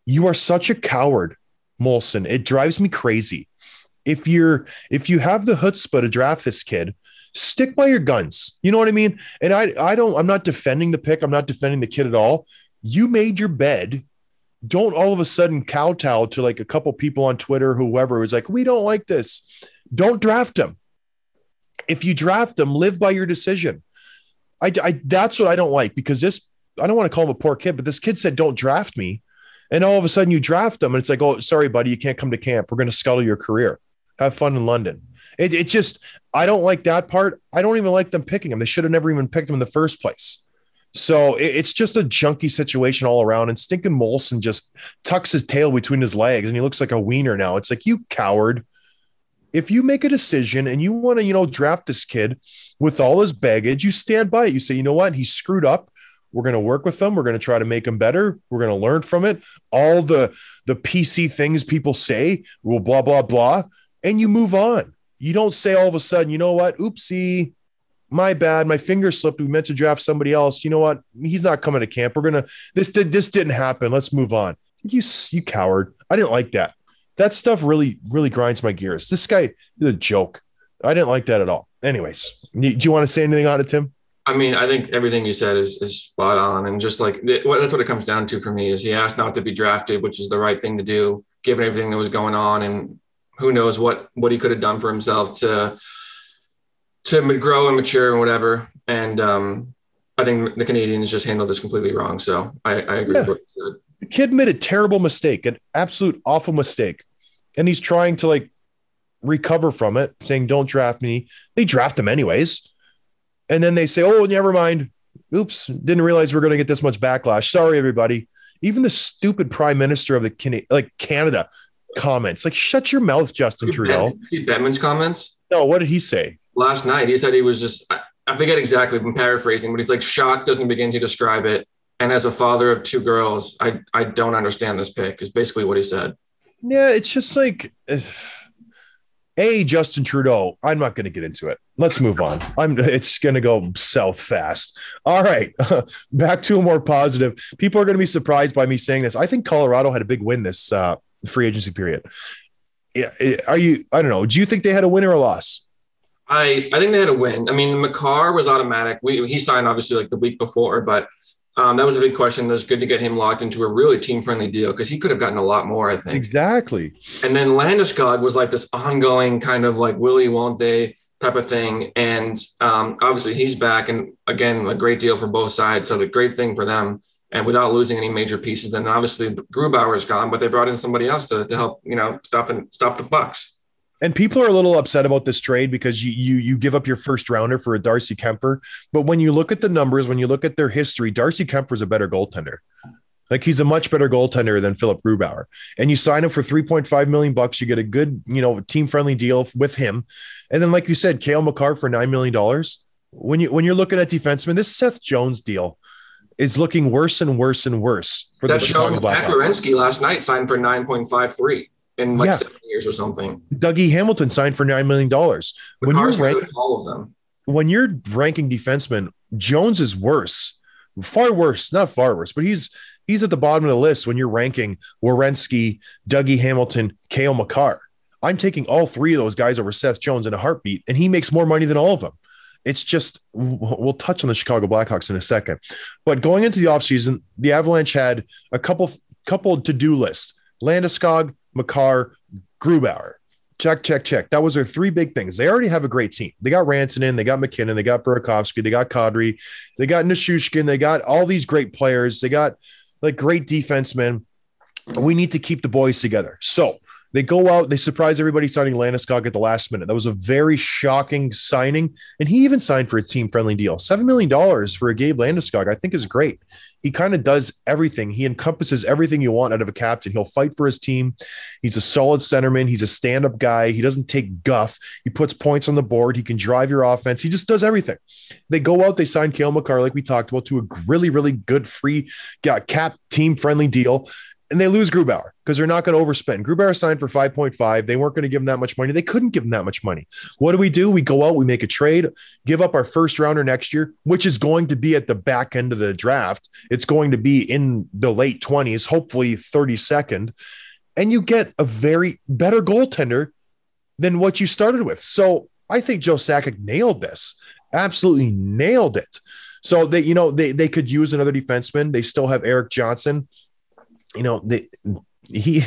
You are such a coward, Molson. It drives me crazy. If you're if you have the chutzpah to draft this kid, stick by your guns. You know what I mean? And I I don't I'm not defending the pick. I'm not defending the kid at all. You made your bed. Don't all of a sudden kowtow to like a couple people on Twitter, whoever was like, we don't like this. Don't draft him. If you draft him, live by your decision. I, I that's what I don't like, because this, I don't want to call him a poor kid, but this kid said, don't draft me. And all of a sudden you draft him and it's like, oh, sorry, buddy, you can't come to camp. We're going to scuttle your career. Have fun in London. It, it just, I don't like that part. I don't even like them picking him. They should have never even picked him in the first place. So it, it's just a junky situation all around. And stinking Molson just tucks his tail between his legs and he looks like a wiener now. It's like, you coward. If you make a decision and you want to, you know, draft this kid with all his baggage, you stand by it. You say, you know what? He screwed up. We're going to work with them. We're going to try to make him better. We're going to learn from it. All the, the P C things people say, well, blah, blah, blah. And you move on. You don't say all of a sudden, you know what? Oopsie, my bad. My finger slipped. We meant to draft somebody else. You know what? He's not coming to camp. We're going to, this did, this didn't happen. Let's move on. You, you coward. I didn't like that. That stuff really, really grinds my gears. This guy is a joke. I didn't like that at all. Anyways, do you want to say anything on it, Tim? I mean, I think everything you said is, is spot on. And just like, that's what it comes down to for me is he asked not to be drafted, which is the right thing to do, given everything that was going on. And who knows what, what he could have done for himself to, to grow and mature and whatever. And um, I think the Canadians just handled this completely wrong. So I, I agree yeah. with what you said. The kid made a terrible mistake, an absolute awful mistake. And he's trying to like recover from it, saying, don't draft me. They draft him anyways. And then they say, oh, never mind. Oops. Didn't realize we're going to get this much backlash. Sorry, everybody. Even the stupid prime minister of the Can- like Canada comments, like, shut your mouth, Justin Did Trudeau. Ben, see Bettman's comments? No, what did he say? Last night, he said he was just, I, I forget exactly, I'm paraphrasing, but he's like, shock doesn't begin to describe it. And as a father of two girls, I, I don't understand this pick, is basically what he said. Yeah, it's just like, if, A, Justin Trudeau, I'm not going to get into it. Let's move on. I'm. It's going to go south fast. All right, back to a more positive. People are going to be surprised by me saying this. I think Colorado had a big win this uh, free agency period. Yeah, are you, I don't know. Do you think they had a win or a loss? I, I think they had a win. I mean, Makar was automatic. We, he signed obviously like the week before, but Um, that was a big question. It was good to get him locked into a really team-friendly deal because he could have gotten a lot more, I think. Exactly. And then Landeskog was like this ongoing kind of like Willie won't they type of thing. And um, obviously he's back. And again, a great deal for both sides. So the great thing for them. And without losing any major pieces, then obviously Grubauer is gone, but they brought in somebody else to, to help, you know, stop the, stop the Bucks. And people are a little upset about this trade because you you you give up your first rounder for a Darcy Kemper. But when you look at the numbers, when you look at their history, Darcy Kemper is a better goaltender. Like he's a much better goaltender than Philip Grubauer. And you sign him for three point five million bucks. You get a good, you know, team friendly deal with him. And then, like you said, Cale Makar for nine million dollars. When you when you're looking at defensemen, this Seth Jones deal is looking worse and worse and worse for Seth the Chicago Jones, Blackhawks. Werenski last night signed for nine point five three. In like yeah. seven years or something. Dougie Hamilton signed for nine million dollars. When you're ranking all of them, when you're ranking defensemen, Jones is worse, far worse, not far worse, but he's he's at the bottom of the list when you're ranking Werenski, Dougie Hamilton, Cale Makar. I'm taking all three of those guys over Seth Jones in a heartbeat, and he makes more money than all of them. It's just, we'll touch on the Chicago Blackhawks in a second. But going into the offseason, the Avalanche had a couple couple to-do lists. Landeskog, Makar, Grubauer. Check, check, check. That was their three big things. They already have a great team. They got Rantanen, they got McKinnon, they got Burakovsky, they got Kadri, they got Nishushkin, they got all these great players. They got like great defensemen. We need to keep the boys together. So they go out, they surprise everybody signing Landeskog at the last minute. That was a very shocking signing. And he even signed for a team-friendly deal. seven million dollars for a Gabe Landeskog, I think is great. He kind of does everything. He encompasses everything you want out of a captain. He'll fight for his team. He's a solid centerman. He's a stand-up guy. He doesn't take guff. He puts points on the board. He can drive your offense. He just does everything. They go out, they sign Cale Makar, like we talked about, to a really, really good free cap team-friendly deal. and they lose Grubauer because they're not going to overspend. Grubauer signed for five point five. They weren't going to give him that much money. They couldn't give him that much money. What do we do? We go out, we make a trade, give up our first rounder next year, which is going to be at the back end of the draft. It's going to be in the late twenties, hopefully thirty-second. And you get a very better goaltender than what you started with. So I think Joe Sakic nailed this. Absolutely nailed it. So they, you know, they, they could use another defenseman. They still have Eric Johnson. You know, they, he,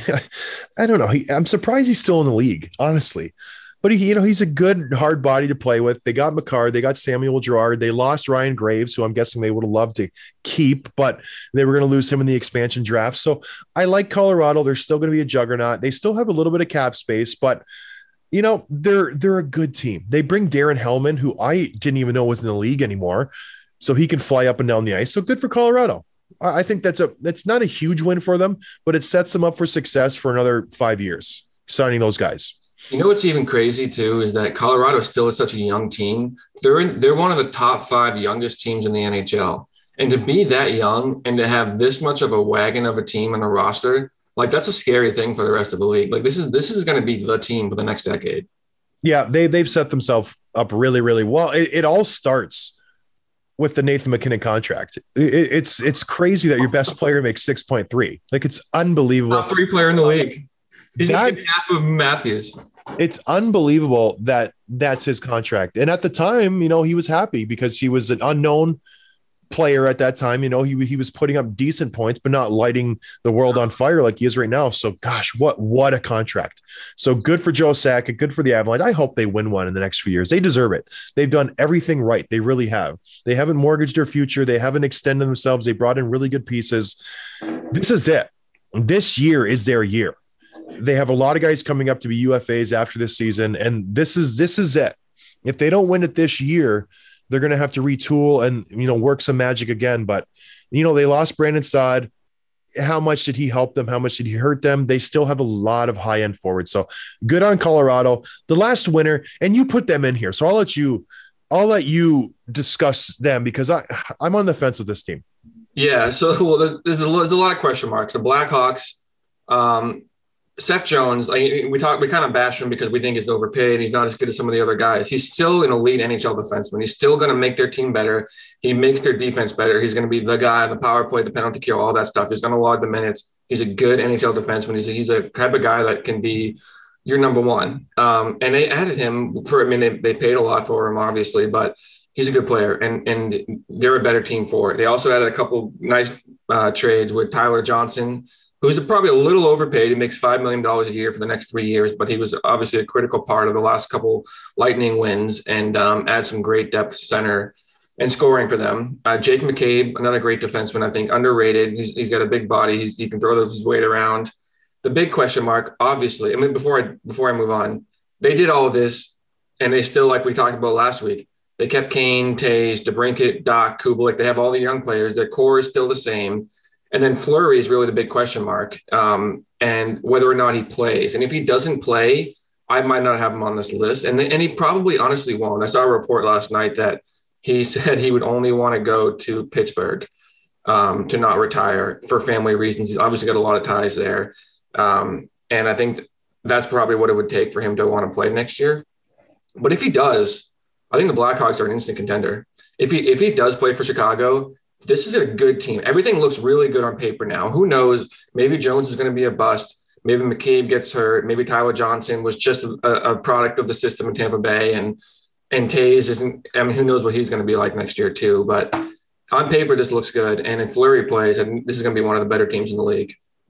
I don't know. He, I'm surprised he's still in the league, honestly. But he, you know, he's a good hard body to play with. They got McCarr, they got Samuel Girard, they lost Ryan Graves, who I'm guessing they would have loved to keep, but they were going to lose him in the expansion draft. So I like Colorado. They're still going to be a juggernaut. They still have a little bit of cap space, but you know, they're they're a good team. They bring Darren Hellman, who I didn't even know was in the league anymore, so he can fly up and down the ice. So good for Colorado. I think that's a that's not a huge win for them, but it sets them up for success for another five years, signing those guys. You know what's even crazy too is that Colorado still is such a young team. They're in, they're one of the top five youngest teams in the N H L, and to be that young and to have this much of a wagon of a team and a roster, like that's a scary thing for the rest of the league. Like this is this is going to be the team for the next decade. Yeah, they they've set themselves up really really well. It, it all starts with the Nathan McKinnon contract. It, it's it's crazy that your best player makes six point three. Like it's unbelievable. Top three player in the league. He's that, half of Matthews. It's unbelievable that that's his contract. And at the time, you know, he was happy because he was an unknown player at that time. You know, he, he was putting up decent points, but not lighting the world on fire like he is right now. So gosh, what, what a contract. So good for Joe Sakic, good for the Avalanche. I hope they win one in the next few years. They deserve it. They've done everything right. They really have. They haven't mortgaged their future. They haven't extended themselves. They brought in really good pieces. This is it. This year is their year. They have a lot of guys coming up to be U F As after this season. And this is, this is it. If they don't win it this year, they're going to have to retool and, you know, work some magic again. But, you know, they lost Brandon Saad. How much did he help them? How much did he hurt them? They still have a lot of high end forwards. So good on Colorado, the last winner, and you put them in here. So I'll let you, I'll let you discuss them because I, I'm on the fence with this team. Yeah. So well, there's, there's, a, there's a lot of question marks. The Blackhawks, um, Seth Jones, like, we talk, we kind of bash him because we think he's overpaid. He's not as good as some of the other guys. He's still an elite N H L defenseman. He's still going to make their team better. He makes their defense better. He's going to be the guy, the power play, the penalty kill, all that stuff. He's going to log the minutes. He's a good N H L defenseman. He's a, he's a type of guy that can be your number one. Um, and they added him for, I mean, they, they paid a lot for him, obviously, but he's a good player, and and they're a better team for it. They also added a couple nice uh, trades with Tyler Johnson, who's probably a little overpaid. He makes five million dollars a year for the next three years, but he was obviously a critical part of the last couple Lightning wins and um, add some great depth center and scoring for them. Uh, Jake McCabe, another great defenseman, I think, underrated. He's, he's got a big body. He's, he can throw his weight around. The big question mark, obviously, I mean, before I, before I move on, they did all of this, and they still, like we talked about last week, they kept Kane, Taves, DeBrincat, Doc, Kubalik. They have all the young players. Their core is still the same. And then Fleury is really the big question mark, um, and whether or not he plays. And if he doesn't play, I might not have him on this list. And, and he probably honestly won't. I saw a report last night that he said he would only want to go to Pittsburgh um, to not retire for family reasons. He's obviously got a lot of ties there. Um, and I think that's probably what it would take for him to want to play next year. But if he does, I think the Blackhawks are an instant contender. If he if he does play for Chicago, this is a good team. Everything looks really good on paper now. Who knows? Maybe Jones is going to be a bust. Maybe McCabe gets hurt. Maybe Tyler Johnson was just a, a product of the system in Tampa Bay. And and Taves isn't – I mean, who knows what he's going to be like next year too. But on paper, this looks good. And if Fleury plays, and this is going to be one of the better teams in the league.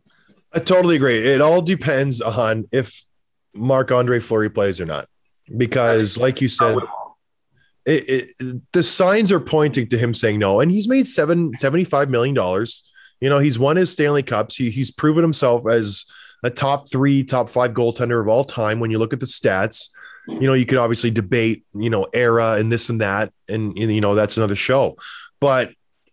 I totally agree. It all depends on if Marc-Andre Fleury plays or not. Because like you said – It, it, the signs are pointing to him saying no, and he's made seven, seventy-five million dollars. You know, he's won his Stanley Cups. He, he's proven himself as a top three, top five goaltender of all time. When you look at the stats, you know, you could obviously debate, you know, era and this and that. And, and you know, that's another show. But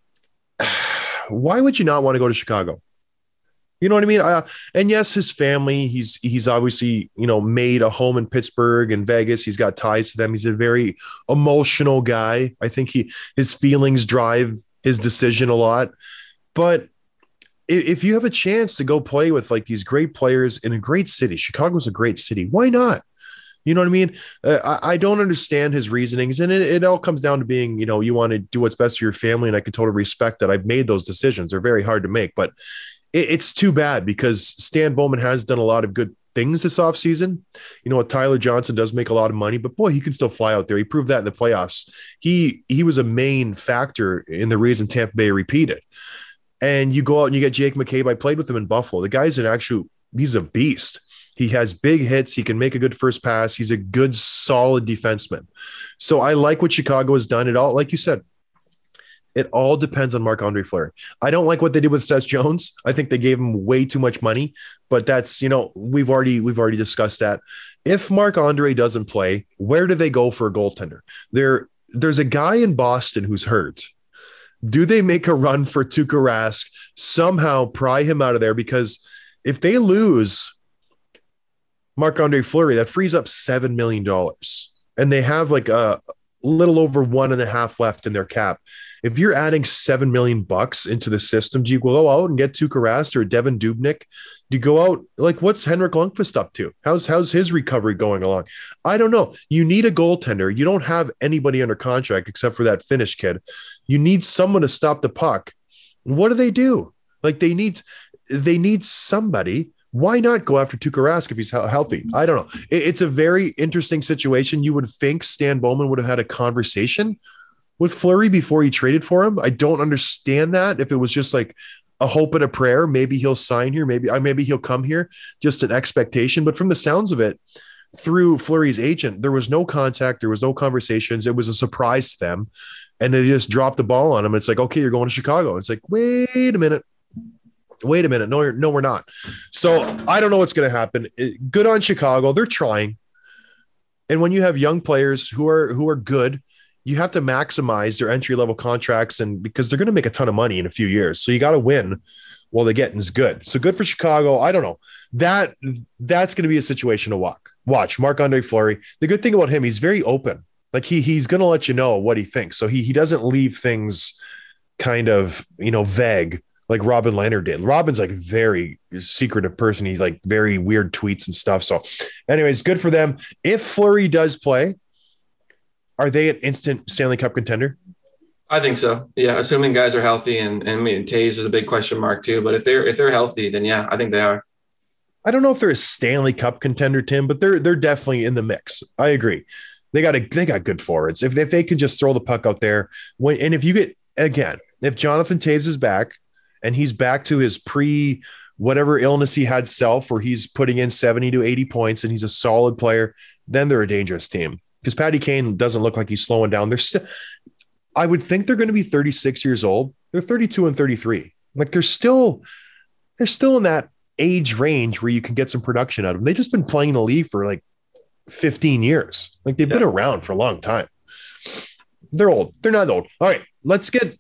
why would you not want to go to Chicago? You know what I mean? Uh, and yes, his family, he's, he's obviously, you know, made a home in Pittsburgh and Vegas. He's got ties to them. He's a very emotional guy. I think he, his feelings drive his decision a lot, but if you have a chance to go play with like these great players in a great city, Chicago's a great city. Why not? You know what I mean? Uh, I, I don't understand his reasonings, and it, it all comes down to being, you know, you want to do what's best for your family, and I can totally respect that. I've made those decisions; they're very hard to make, but it, it's too bad because Stan Bowman has done a lot of good things this offseason. You know what? Tyler Johnson does make a lot of money, but boy, he can still fly out there. He proved that in the playoffs. He he was a main factor in the reason Tampa Bay repeated. And you go out and you get Jake McCabe. I played with him in Buffalo. The guy's an actual, he's a beast. He has big hits. He can make a good first pass. He's a good, solid defenseman. So I like what Chicago has done. It all, like you said, it all depends on Marc-Andre Fleury. I don't like what they did with Seth Jones. I think they gave him way too much money, but that's, you know, we've already, we've already discussed that. If Marc-Andre doesn't play, where do they go for a goaltender? There, there's a guy in Boston who's hurt. Do they make a run for Tuukka Rask, somehow pry him out of there? Because if they lose Marc-Andre Fleury, that frees up seven million dollars. And they have like a little over one and a half left in their cap. If you're adding seven million bucks into the system, do you go out and get Tuukka Rask or Devin Dubnyk? Do you go out, like, what's Henrik Lundqvist up to? How's, how's his recovery going along? I don't know. You need a goaltender. You don't have anybody under contract except for that Finnish kid. You need someone to stop the puck. What do they do? Like they need, they need somebody. Why not go after Tuukka Rask if he's healthy? I don't know. It's a very interesting situation. You would think Stan Bowman would have had a conversation with Fleury before he traded for him. I don't understand that. If it was just like a hope and a prayer, maybe he'll sign here. Maybe, maybe he'll come here, just an expectation. But from the sounds of it, through Fleury's agent, there was no contact. There was no conversations. It was a surprise to them. And they just dropped the ball on him. It's like, okay, you're going to Chicago. It's like, wait a minute. Wait a minute. No, no, we're not. So I don't know what's going to happen. It, good on Chicago. They're trying. And when you have young players who are, who are good, you have to maximize their entry-level contracts, and because they're going to make a ton of money in a few years. So you got to win while the getting's good. So good for Chicago. I don't know. That that's going to be a situation to watch. Watch Marc-Andre Fleury. The good thing about him, he's very open. Like he he's going to let you know what he thinks. So he he doesn't leave things kind of, you know, vague like Robin Leonard did. Robin's like very secretive person. He's like very weird tweets and stuff. So anyways, good for them. If Fleury does play, are they an instant Stanley Cup contender? I think so. Yeah. Assuming guys are healthy, and, and I mean, Taves is a big question mark too, but if they're, if they're healthy, then yeah, I think they are. I don't know if they're a Stanley Cup contender, Tim, but they're, they're definitely in the mix. I agree. They got a, they got good forwards. If, if they can just throw the puck out there when, and if you get, again, if Jonathan Taves is back and he's back to his pre whatever illness he had self, where he's putting in seventy to eighty points and he's a solid player, then they're a dangerous team. Because Patty Kane doesn't look like he's slowing down. They're still, I would think they're going to be thirty-six years old. They're thirty-two and thirty-three. Like they're still, they're still in that age range where you can get some production out of them. They've just been playing in the league for like fifteen years. Like they've yeah. been around for a long time. They're old. They're not old. All right, let's get,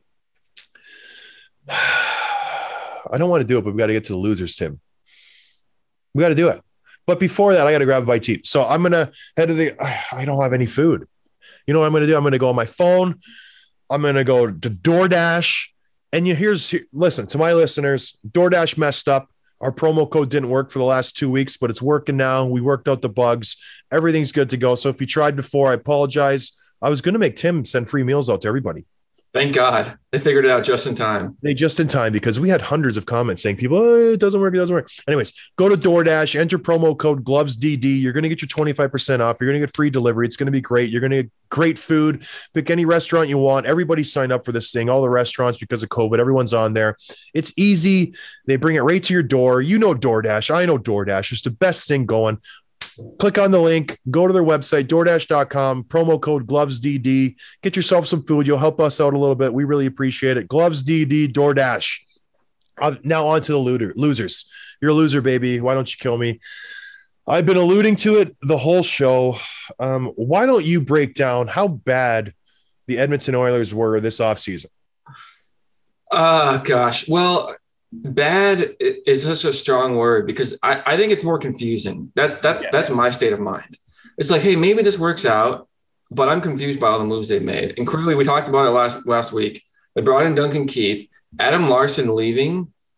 I don't want to do it, but we got to get to the losers, Tim. We got to do it. But before that, I got to grab a bite to eat. So I'm going to head to the, I don't have any food. You know what I'm going to do? I'm going to go on my phone. I'm going to go to DoorDash. And you here's, listen, to my listeners, DoorDash messed up. Our promo code didn't work for the last two weeks, but it's working now. We worked out the bugs. Everything's good to go. So if you tried before, I apologize. I was going to make Tim send free meals out to everybody. Thank God they figured it out just in time. They just in time, because we had hundreds of comments saying people, oh, it doesn't work. It doesn't work. Anyways, go to DoorDash, enter promo code gloves D D. You're going to get your twenty-five percent off. You're going to get free delivery. It's going to be great. You're going to get great food. Pick any restaurant you want. Everybody signed up for this thing. All the restaurants, because of COVID, everyone's on there. It's easy. They bring it right to your door. You know DoorDash. I know DoorDash. It's the best thing going. Click on the link, go to their website, DoorDash dot com, promo code gloves D D. Get yourself some food. You'll help us out a little bit. We really appreciate it. Gloves D D, DoorDash. Uh, now on to the looter, losers. You're a loser, baby. Why don't you kill me? I've been alluding to it the whole show. Um, why don't you break down how bad the Edmonton Oilers were this offseason? Uh, gosh. Well, bad is such a strong word, because I, I think it's more confusing. That's that's yes. that's my state of mind. It's like, hey, maybe this works out, but I'm confused by all the moves they've made. And clearly, we talked about it last last week. They brought in Duncan Keith, Adam Larson leaving.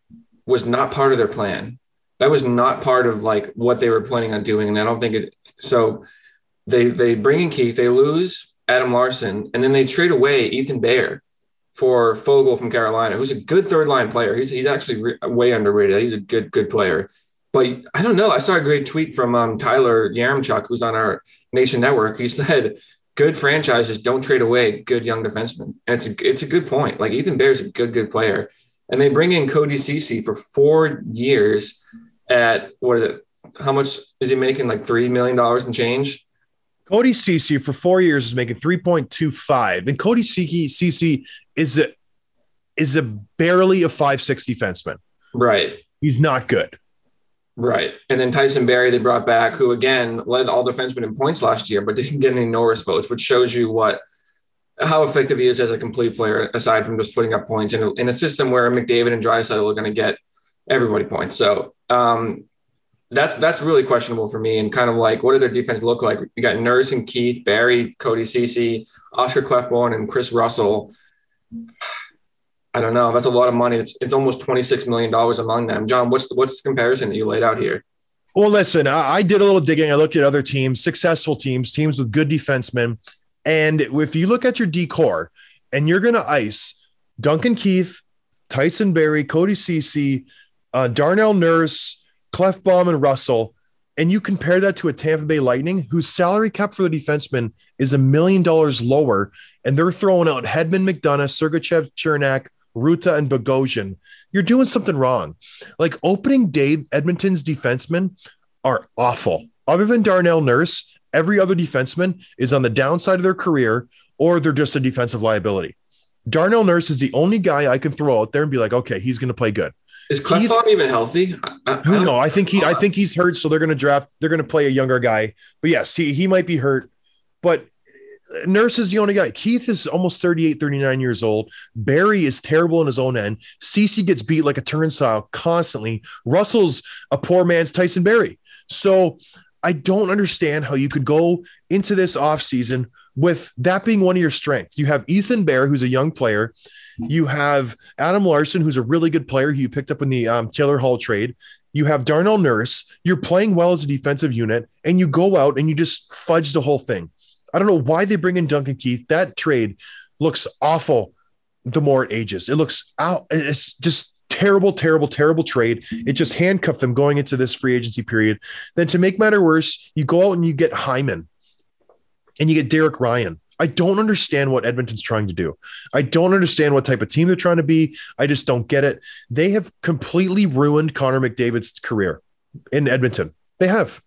was not part of their plan. That was not part of like what they were planning on doing. And I don't think it, so they, they bring in Keith, they lose Adam Larson, and then they trade away Ethan Bear for Fogle from Carolina, who's a good third line player. He's, he's actually re- way underrated. He's a good, good player. But I don't know. I saw a great tweet from um, Tyler Yaremchuk, who's on our Nation Network. He said, good franchises don't trade away good young defensemen. And it's a, it's a good point. Like Ethan Bear is a good, good player. And they bring in Cody Ceci for four years at, what is it? How much is he making? Like three million dollars and change? Cody Ceci for four years is making three point two five. And Cody Ceci is a, is a barely a five six defenseman. Right. He's not good. Right. And then Tyson Barrie, they brought back, who again led all defensemen in points last year, but didn't get any Norris votes, which shows you what, how effective he is as a complete player, aside from just putting up points in a, in a system where McDavid and Draisaitl are going to get everybody points. So um, that's, that's really questionable for me. And kind of like, what did their defense look like? You got Nurse and Keith, Barrie, Cody Ceci, Oscar Klefbom, and Chris Russell. I don't know. That's a lot of money. It's it's almost twenty-six million dollars among them. John, what's the, what's the comparison that you laid out here? Well, listen, I, I did a little digging. I looked at other teams, successful teams, teams with good defensemen. And if you look at your D-core and you're going to ice Duncan Keith, Tyson Barrie, Cody Ceci, uh, Darnell Nurse, Klefbom, and Russell, and you compare that to a Tampa Bay Lightning whose salary cap for the defenseman is a million dollars lower, and they're throwing out Hedman, McDonough, Sergachev, Chernak, Ruta, and Bogosian, you're doing something wrong. Like opening day, Edmonton's defensemen are awful. Other than Darnell Nurse, every other defenseman is on the downside of their career, or they're just a defensive liability. Darnell Nurse is the only guy I can throw out there and be like, okay, he's going to play good. Is Klefbom even healthy? I, I, Who know? I think he, I think he's hurt. So they're going to draft, they're going to play a younger guy, but yes, he, he might be hurt, but Nurse is the only guy. Keith is almost thirty-eight, thirty-nine years old. Barrie is terrible in his own end. Ceci gets beat like a turnstile constantly. Russell's a poor man's Tyson Barrie. So I don't understand how you could go into this offseason with that being one of your strengths. You have Ethan Bear, who's a young player. You have Adam Larson, who's a really good player who you picked up in the um, Taylor Hall trade. You have Darnell Nurse. You're playing well as a defensive unit, and you go out and you just fudge the whole thing. I don't know why they bring in Duncan Keith. That trade looks awful the more it ages. It looks out. It's just terrible, terrible, terrible trade. It just handcuffed them going into this free agency period. Then to make matter worse, you go out and you get Hyman and you get Derek Ryan. I don't understand what Edmonton's trying to do. I don't understand what type of team they're trying to be. I just don't get it. They have completely ruined Connor McDavid's career in Edmonton. They have.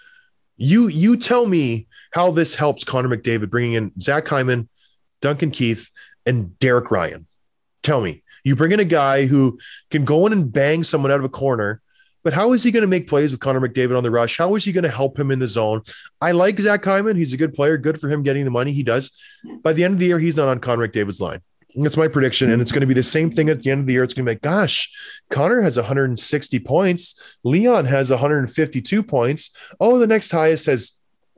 You you tell me how this helps Connor McDavid bringing in Zach Hyman, Duncan Keith, and Derek Ryan. Tell me. You bring in a guy who can go in and bang someone out of a corner, but how is he going to make plays with Connor McDavid on the rush? How is he going to help him in the zone? I like Zach Hyman. He's a good player. Good for him getting the money he does. By the end of the year, he's not on Connor McDavid's line. That's my prediction. And it's going to be the same thing at the end of the year. It's going to be like, gosh, Connor has one hundred sixty points. Leon has one hundred fifty-two points. Oh, the next highest has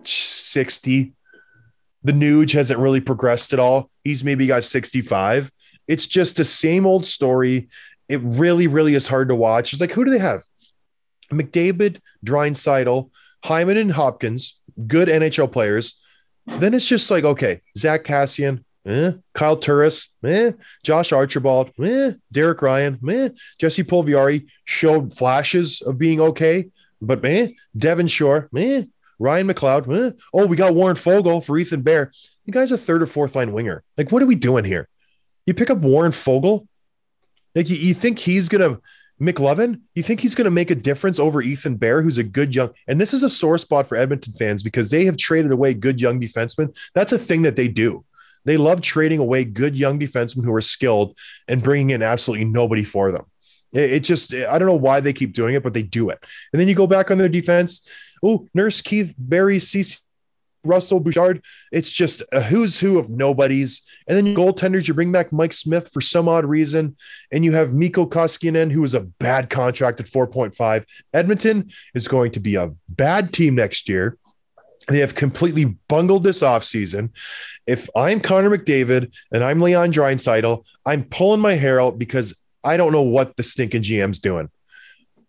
sixty. The Nuge hasn't really progressed at all. He's maybe got sixty-five. It's just the same old story. It really, really is hard to watch. It's like, who do they have? McDavid, Draisaitl, Hyman, and Hopkins, good N H L players. Then it's just like, okay, Zach Kassian, Eh, Kyle Turris, eh, Josh Archibald, eh, Derek Ryan, eh, Jesse Pulviari showed flashes of being okay, but eh, Devin Shore, eh, Ryan McLeod, eh. Oh, we got Warren Fogle for Ethan Bear. The guy's a third or fourth line winger. Like, what are we doing here? You pick up Warren Fogle? Like, you, you think he's going to McLovin? You think he's going to make a difference over Ethan Bear, who's a good young, and this is a sore spot for Edmonton fans because they have traded away good young defensemen. That's a thing that they do. They love trading away good young defensemen who are skilled and bringing in absolutely nobody for them. It, it just, I don't know why they keep doing it, but they do it. And then you go back on their defense. Oh, Nurse, Keith, Barrie, Ceci, Russell, Bouchard. It's just a who's who of nobodies. And then your goaltenders, you bring back Mike Smith for some odd reason. And you have Mikko Koskinen, who is a bad contract at four point five. Edmonton is going to be a bad team next year. They have completely bungled this offseason. If I'm Connor McDavid and I'm Leon Draisaitl, I'm pulling my hair out because I don't know what the stinking G M's doing.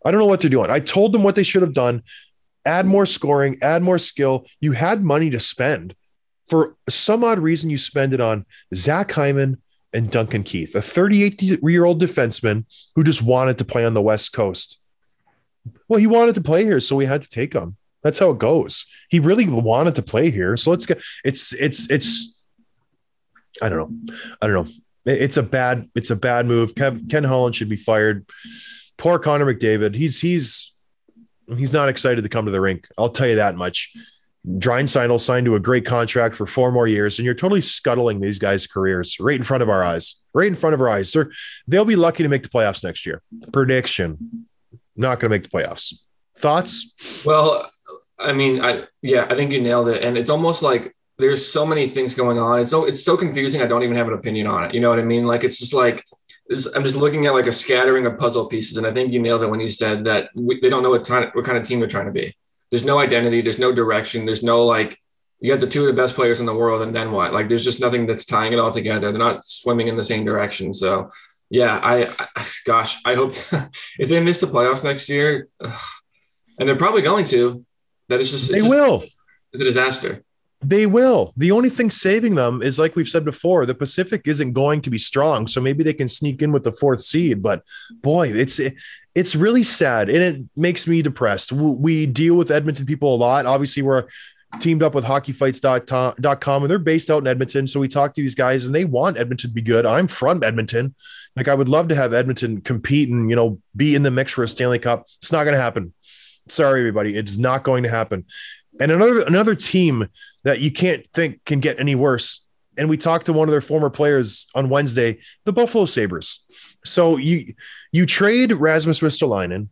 I don't know what they're doing. I told them what they should have done. Add more scoring, add more skill. You had money to spend. For some odd reason, you spend it on Zach Hyman and Duncan Keith, a thirty-eight-year-old defenseman who just wanted to play on the West Coast. Well, he wanted to play here, so we had to take him. That's how it goes. He really wanted to play here. So let's get it's it's it's I don't know. I don't know. It's a bad, it's a bad move. Kev, Ken Holland should be fired. Poor Connor McDavid. He's he's he's not excited to come to the rink. I'll tell you that much. Draisaitl signed to a great contract for four more years, and you're totally scuttling these guys' careers right in front of our eyes. Right in front of our eyes. They're, they'll be lucky to make the playoffs next year. Prediction. Not going to make the playoffs. Thoughts? Well, I mean, I yeah, I think you nailed it. And it's almost like there's so many things going on. It's so it's so confusing. I don't even have an opinion on it. You know what I mean? Like it's just like it's, I'm just looking at like a scattering of puzzle pieces. And I think you nailed it when you said that we, they don't know what, trying, what kind of team they're trying to be. There's no identity. There's no direction. There's no like you got the two of the best players in the world, and then what? Like there's just nothing that's tying it all together. They're not swimming in the same direction. So yeah, I, I gosh, I hope if they miss the playoffs next year, ugh, and they're probably going to, that is just they it's just, will. It's a disaster. They will. The only thing saving them is, like we've said before, the Pacific isn't going to be strong. So maybe they can sneak in with the fourth seed. But boy, it's it's really sad, and it makes me depressed. We deal with Edmonton people a lot. Obviously, we're teamed up with hockey fights dot com, and they're based out in Edmonton. So we talk to these guys, and they want Edmonton to be good. I'm from Edmonton. Like I would love to have Edmonton compete and, you know, be in the mix for a Stanley Cup. It's not going to happen. Sorry, everybody. It's not going to happen. And another another team that you can't think can get any worse. And we talked to one of their former players on Wednesday, the Buffalo Sabres. So you you trade Rasmus Ristolainen.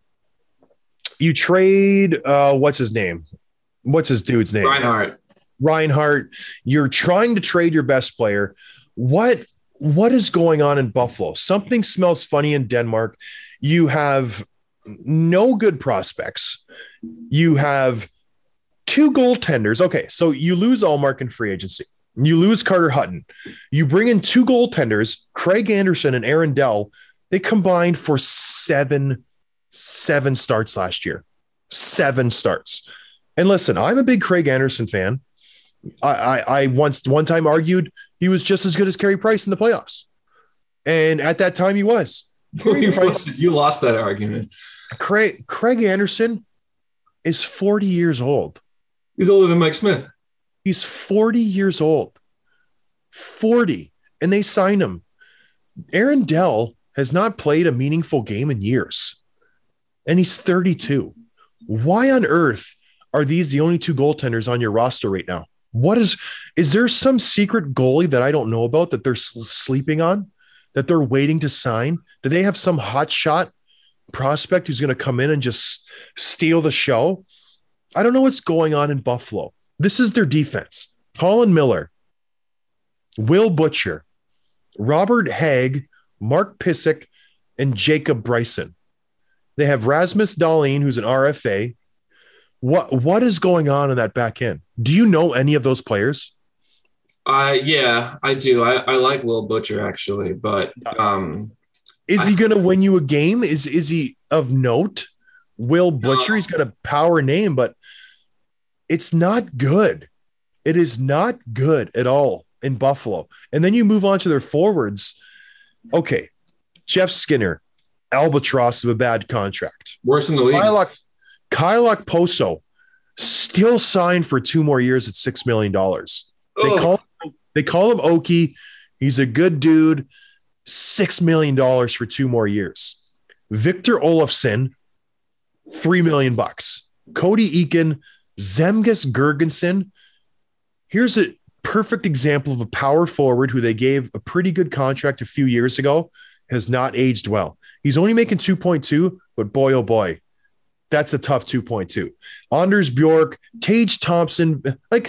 You trade uh, what's his name? What's his dude's name? Reinhart. Reinhart. You're trying to trade your best player. What what is going on in Buffalo? Something smells funny in Denmark. You have no good prospects. You have two goaltenders. Okay, so you lose Allmark in free agency. You lose Carter Hutton. You bring in two goaltenders, Craig Anderson and Aaron Dell. They combined for seven, seven starts last year. Seven starts. And listen, I'm a big Craig Anderson fan. I, I, I once one time argued he was just as good as Carey Price in the playoffs. And at that time he was. You lost, you lost that argument. Craig, Craig Anderson is forty years old. He's older than Mike Smith. He's forty years old. forty. And they signed him. Aaron Dell has not played a meaningful game in years. And he's thirty-two. Why on earth are these the only two goaltenders on your roster right now? What is, is there some secret goalie that I don't know about that they're sleeping on, that they're waiting to sign? Do they have some hot shot prospect who's going to come in and just steal the show? I don't know what's going on in Buffalo. This is their defense. Colin Miller, Will Butcher, Robert Hagg, Mark Pysyk, and Jacob Bryson. They have Rasmus Dahlin, who's an R F A. What, what is going on in that back end? Do you know any of those players? Uh, yeah, I do. I, I like Will Butcher, actually. But um, is I, he going to win you a game? Is, is he of note? Will Butcher, no. He's got a power name, but it's not good. It is not good at all in Buffalo. And then you move on to their forwards. Okay, Jeff Skinner, albatross of a bad contract. Worse in the league. Kyle, Kyle Okposo, still signed for two more years at six million dollars. They call, they call him Okie. He's a good dude. six million dollars for two more years. Victor Olofsson, three million bucks. Cody Eakin, Zemgus Girgensson. Here's a perfect example of a power forward who they gave a pretty good contract a few years ago, has not aged well. He's only making two point two, but boy, oh boy, that's a tough two point two. Anders Bjork, Tage Thompson, like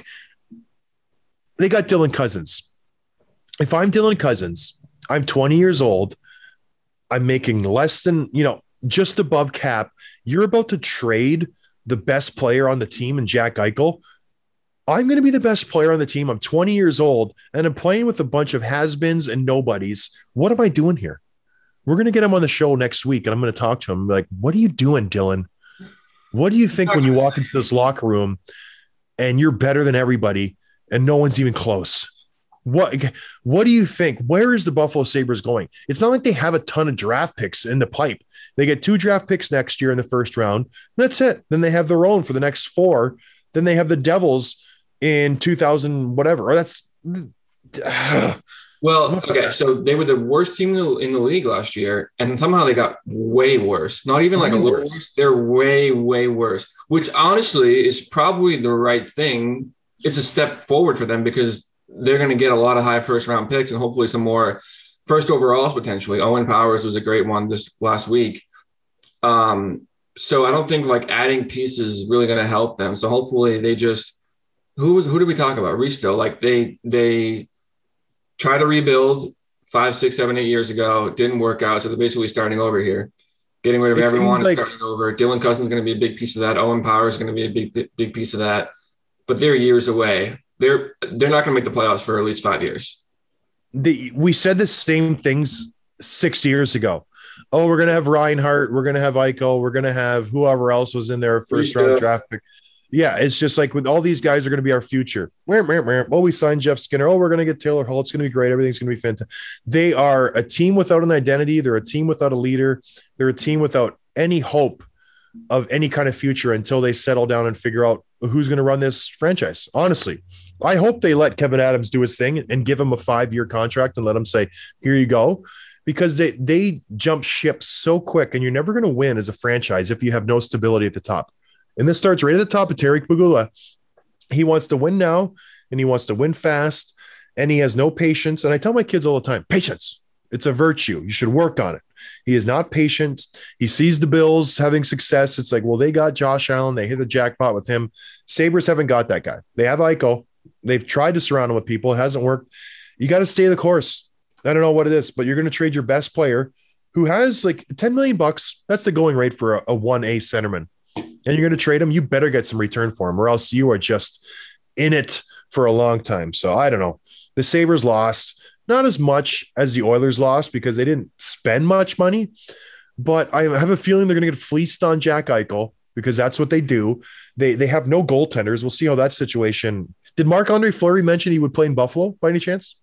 they got Dylan Cousins. If I'm Dylan Cousins, I'm twenty years old. I'm making less than, you know, just above cap. You're about to trade the best player on the team in Jack Eichel. I'm going to be the best player on the team. I'm twenty years old and I'm playing with a bunch of has-beens and nobodies. What am I doing here? We're going to get him on the show next week, and I'm going to talk to him. Like, what are you doing, Dylan? What do you think when you walk into this locker room and you're better than everybody and no one's even close? What what do you think? Where is the Buffalo Sabres going? It's not like they have a ton of draft picks in the pipe. They get two draft picks next year in the first round. That's it. Then they have their own for the next four. Then they have the Devils in two thousand whatever. Or that's uh, well, okay. So they were the worst team in the, in the league last year, and somehow they got way worse. Not even like way a little worse. worse. They're way, way worse, which honestly is probably the right thing. It's a step forward for them because they're going to get a lot of high first round picks and hopefully some more first overalls potentially. Owen Powers was a great one this last week. Um, so I don't think like adding pieces is really going to help them. So hopefully they just, who who did we talk about? Restow. Like they, they try to rebuild five, six, seven, eight years ago. It didn't work out. So they're basically starting over here, getting rid of it everyone and like- starting over. Dylan Cousins is going to be a big piece of that. Owen Powers is going to be a big, big, big piece of that, but they're years away. They're they're not going to make the playoffs for at least five years. The, we said the same things six years ago. Oh, we're going to have Reinhart. We're going to have Eichel. We're going to have whoever else was in their first round draft pick. Yeah, it's just like with all these guys are going to be our future. Well, we signed Jeff Skinner. Oh, we're going to get Taylor Hall. It's going to be great. Everything's going to be fantastic. They are a team without an identity. They're a team without a leader. They're a team without any hope of any kind of future until they settle down and figure out who's going to run this franchise. Honestly, I hope they let Kevin Adams do his thing and give him a five-year contract and let him say, here you go, because they, they jump ship so quick and you're never going to win as a franchise if you have no stability at the top. And this starts right at the top of Tarek Pegula. He wants to win now and he wants to win fast and he has no patience. And I tell my kids all the time, patience, it's a virtue. You should work on it. He is not patient. He sees the Bills having success. It's like, well, they got Josh Allen. They hit the jackpot with him. Sabres haven't got that guy. They have Eichel. They've tried to surround him with people. It hasn't worked. You got to stay the course. I don't know what it is, but you're going to trade your best player who has like ten million bucks. That's the going rate for a, a one A centerman. And you're going to trade him. You better get some return for him or else you are just in it for a long time. So I don't know. The Sabres lost. Not as much as the Oilers lost because they didn't spend much money, but I have a feeling they're going to get fleeced on Jack Eichel because that's what they do. They they have no goaltenders. We'll see how that situation. Did Marc-Andre Fleury mention he would play in Buffalo by any chance?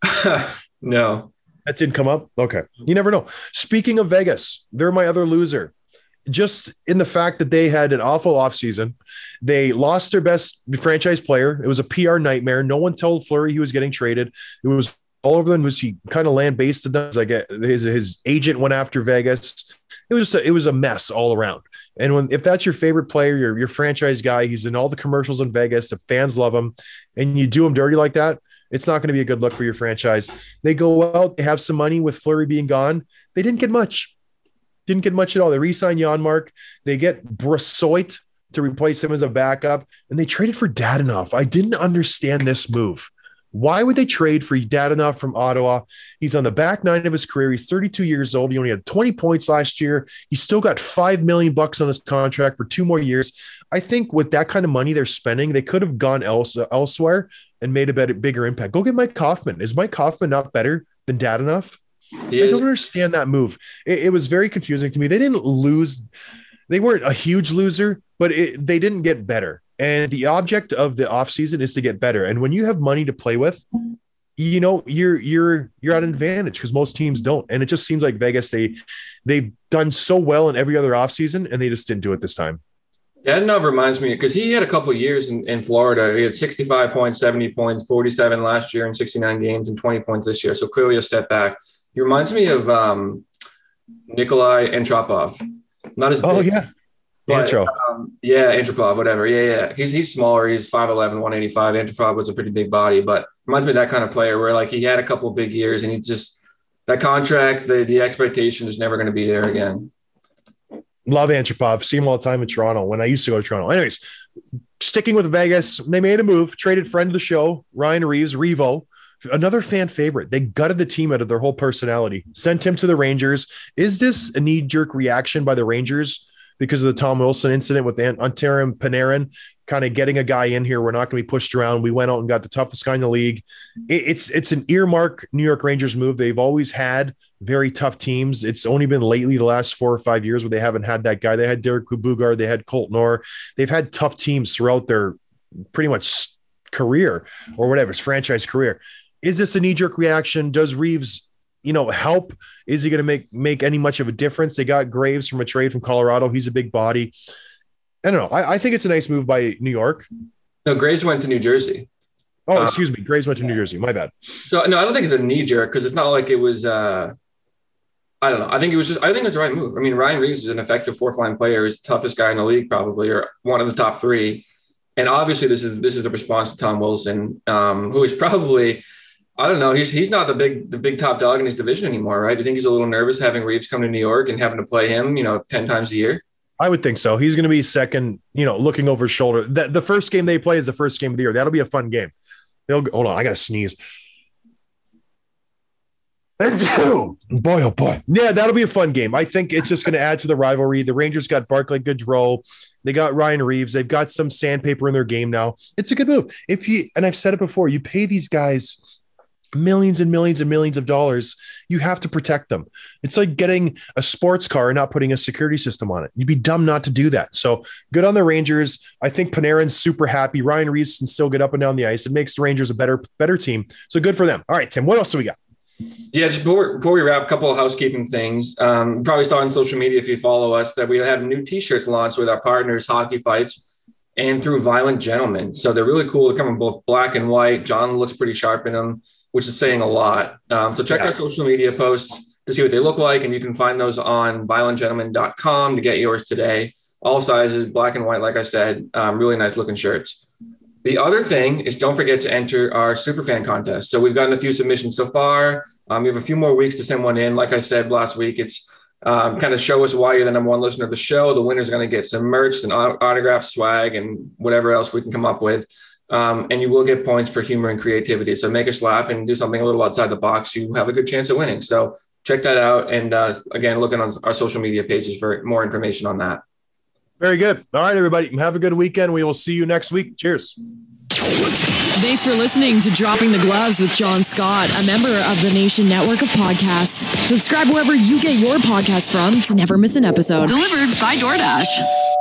No. That didn't come up? Okay. You never know. Speaking of Vegas, they're my other loser. Just in the fact that they had an awful offseason. They lost their best franchise player. It was a P R nightmare. No one told Fleury he was getting traded. It was all over them. Was he kind of land based? Like his, his agent went after Vegas. It was just a, it was a mess all around. And when if that's your favorite player, your your franchise guy, he's in all the commercials in Vegas. The fans love him, and you do him dirty like that, it's not going to be a good look for your franchise. They go out, they have some money with Fleury being gone. They didn't get much. Didn't get much at all. They re-signed Janmark. They get Brossoit to replace him as a backup, and they traded for Dadonov. I didn't understand this move. Why would they trade for Dadonov from Ottawa? He's on the back nine of his career. He's thirty-two years old. He only had twenty points last year. He's still got five million bucks on his contract for two more years. I think with that kind of money they're spending, they could have gone else, elsewhere and made a better, bigger impact. Go get Mike Kaufman. Is Mike Kaufman not better than Dadonov? I don't understand that move. It, it was very confusing to me. They didn't lose. They weren't a huge loser, but it, they didn't get better. And the object of the offseason is to get better. And when you have money to play with, you know, you're you're you're at an advantage because most teams don't. And it just seems like Vegas, they they've done so well in every other offseason, and they just didn't do it this time. Dadonov reminds me because he had a couple of years in, in Florida. He had sixty-five points, seventy points, forty-seven last year in sixty-nine games and twenty points this year. So clearly a step back. He reminds me of um, Nikolai Antropov. Not as big. Oh, yeah. But, um, yeah, Antropov, whatever. Yeah, yeah. He's he's smaller. He's five eleven, one eighty-five. Antropov was a pretty big body, but reminds me of that kind of player where, like, he had a couple of big years and he just – that contract, the, the expectation is never going to be there again. Love Antropov. See him all the time in Toronto when I used to go to Toronto. Anyways, sticking with Vegas, they made a move, traded friend of the show, Ryan Reeves, Revo, another fan favorite. They gutted the team out of their whole personality, sent him to the Rangers. Is this a knee-jerk reaction by the Rangers because of the Tom Wilson incident with Ontario Panarin kind of getting a guy in here. We're not going to be pushed around. We went out and got the toughest guy in the league. It, it's it's an earmark New York Rangers move. They've always had very tough teams. It's only been lately the last four or five years where they haven't had that guy. They had Derek Boogaard. They had Colton Orr. They've had tough teams throughout their pretty much career or whatever, his franchise career. Is this a knee-jerk reaction? Does Reeves, you know, help? Is he going to make make any much of a difference? They got Graves from a trade from Colorado. He's a big body. I don't know. I, I think it's a nice move by New York. No, Graves went to New Jersey. Oh, excuse um, me. Graves went to New Jersey. My bad. So no, I don't think it's a knee-jerk because it's not like it was. Uh, I don't know. I think it was just. I think it's the right move. I mean, Ryan Reeves is an effective fourth-line player. He's the toughest guy in the league, probably, or one of the top three. And obviously, this is this is the response to Tom Wilson, um, who is probably. I don't know. He's he's not the big the big top dog in his division anymore, right? I think he's a little nervous having Reeves come to New York and having to play him, you know, ten times a year. I would think so. He's going to be second, you know, looking over his shoulder. The, the first game they play is the first game of the year. That'll be a fun game. They'll hold on. I got to sneeze. Boy, oh boy. Yeah, that'll be a fun game. I think it's just going to add to the rivalry. The Rangers got Barclay Goodrow. They got Ryan Reeves. They've got some sandpaper in their game now. It's a good move. If you, and I've said it before, you pay these guys millions and millions and millions of dollars, you have to protect them. It's like getting a sports car and not putting a security system on it. You'd be dumb not to do that. So good on the Rangers. I think Panarin's super happy. Ryan Reeves can still get up and down the ice. It makes the Rangers a better, better team. So good for them. All right, Tim, what else do we got? Yeah, just before, before we wrap, a couple of housekeeping things. Um, you probably saw on social media if you follow us that we have new T-shirts launched with our partners, Hockey Fights, and through Violent Gentlemen. So they're really cool. They come in both black and white. John looks pretty sharp in them, which is saying a lot. Um, so check yeah. our social media posts to see what they look like, and you can find those on violent gentlemen dot com to get yours today. All sizes, black and white, like I said, um, really nice looking shirts. The other thing is don't forget to enter our Superfan contest. So we've gotten a few submissions so far. Um, we have a few more weeks to send one in. Like I said last week, it's um, kind of show us why you're the number one listener of the show. The winner's going to get some merch and autograph swag and whatever else we can come up with. Um, and you will get points for humor and creativity. So make us laugh and do something a little outside the box. You have a good chance of winning. So check that out. And uh, again, looking on our social media pages for more information on that. Very good. All right, everybody. Have a good weekend. We will see you next week. Cheers. Thanks for listening to Dropping the Gloves with John Scott, a member of the Nation Network of Podcasts. Subscribe wherever you get your podcasts from to never miss an episode. Delivered by DoorDash.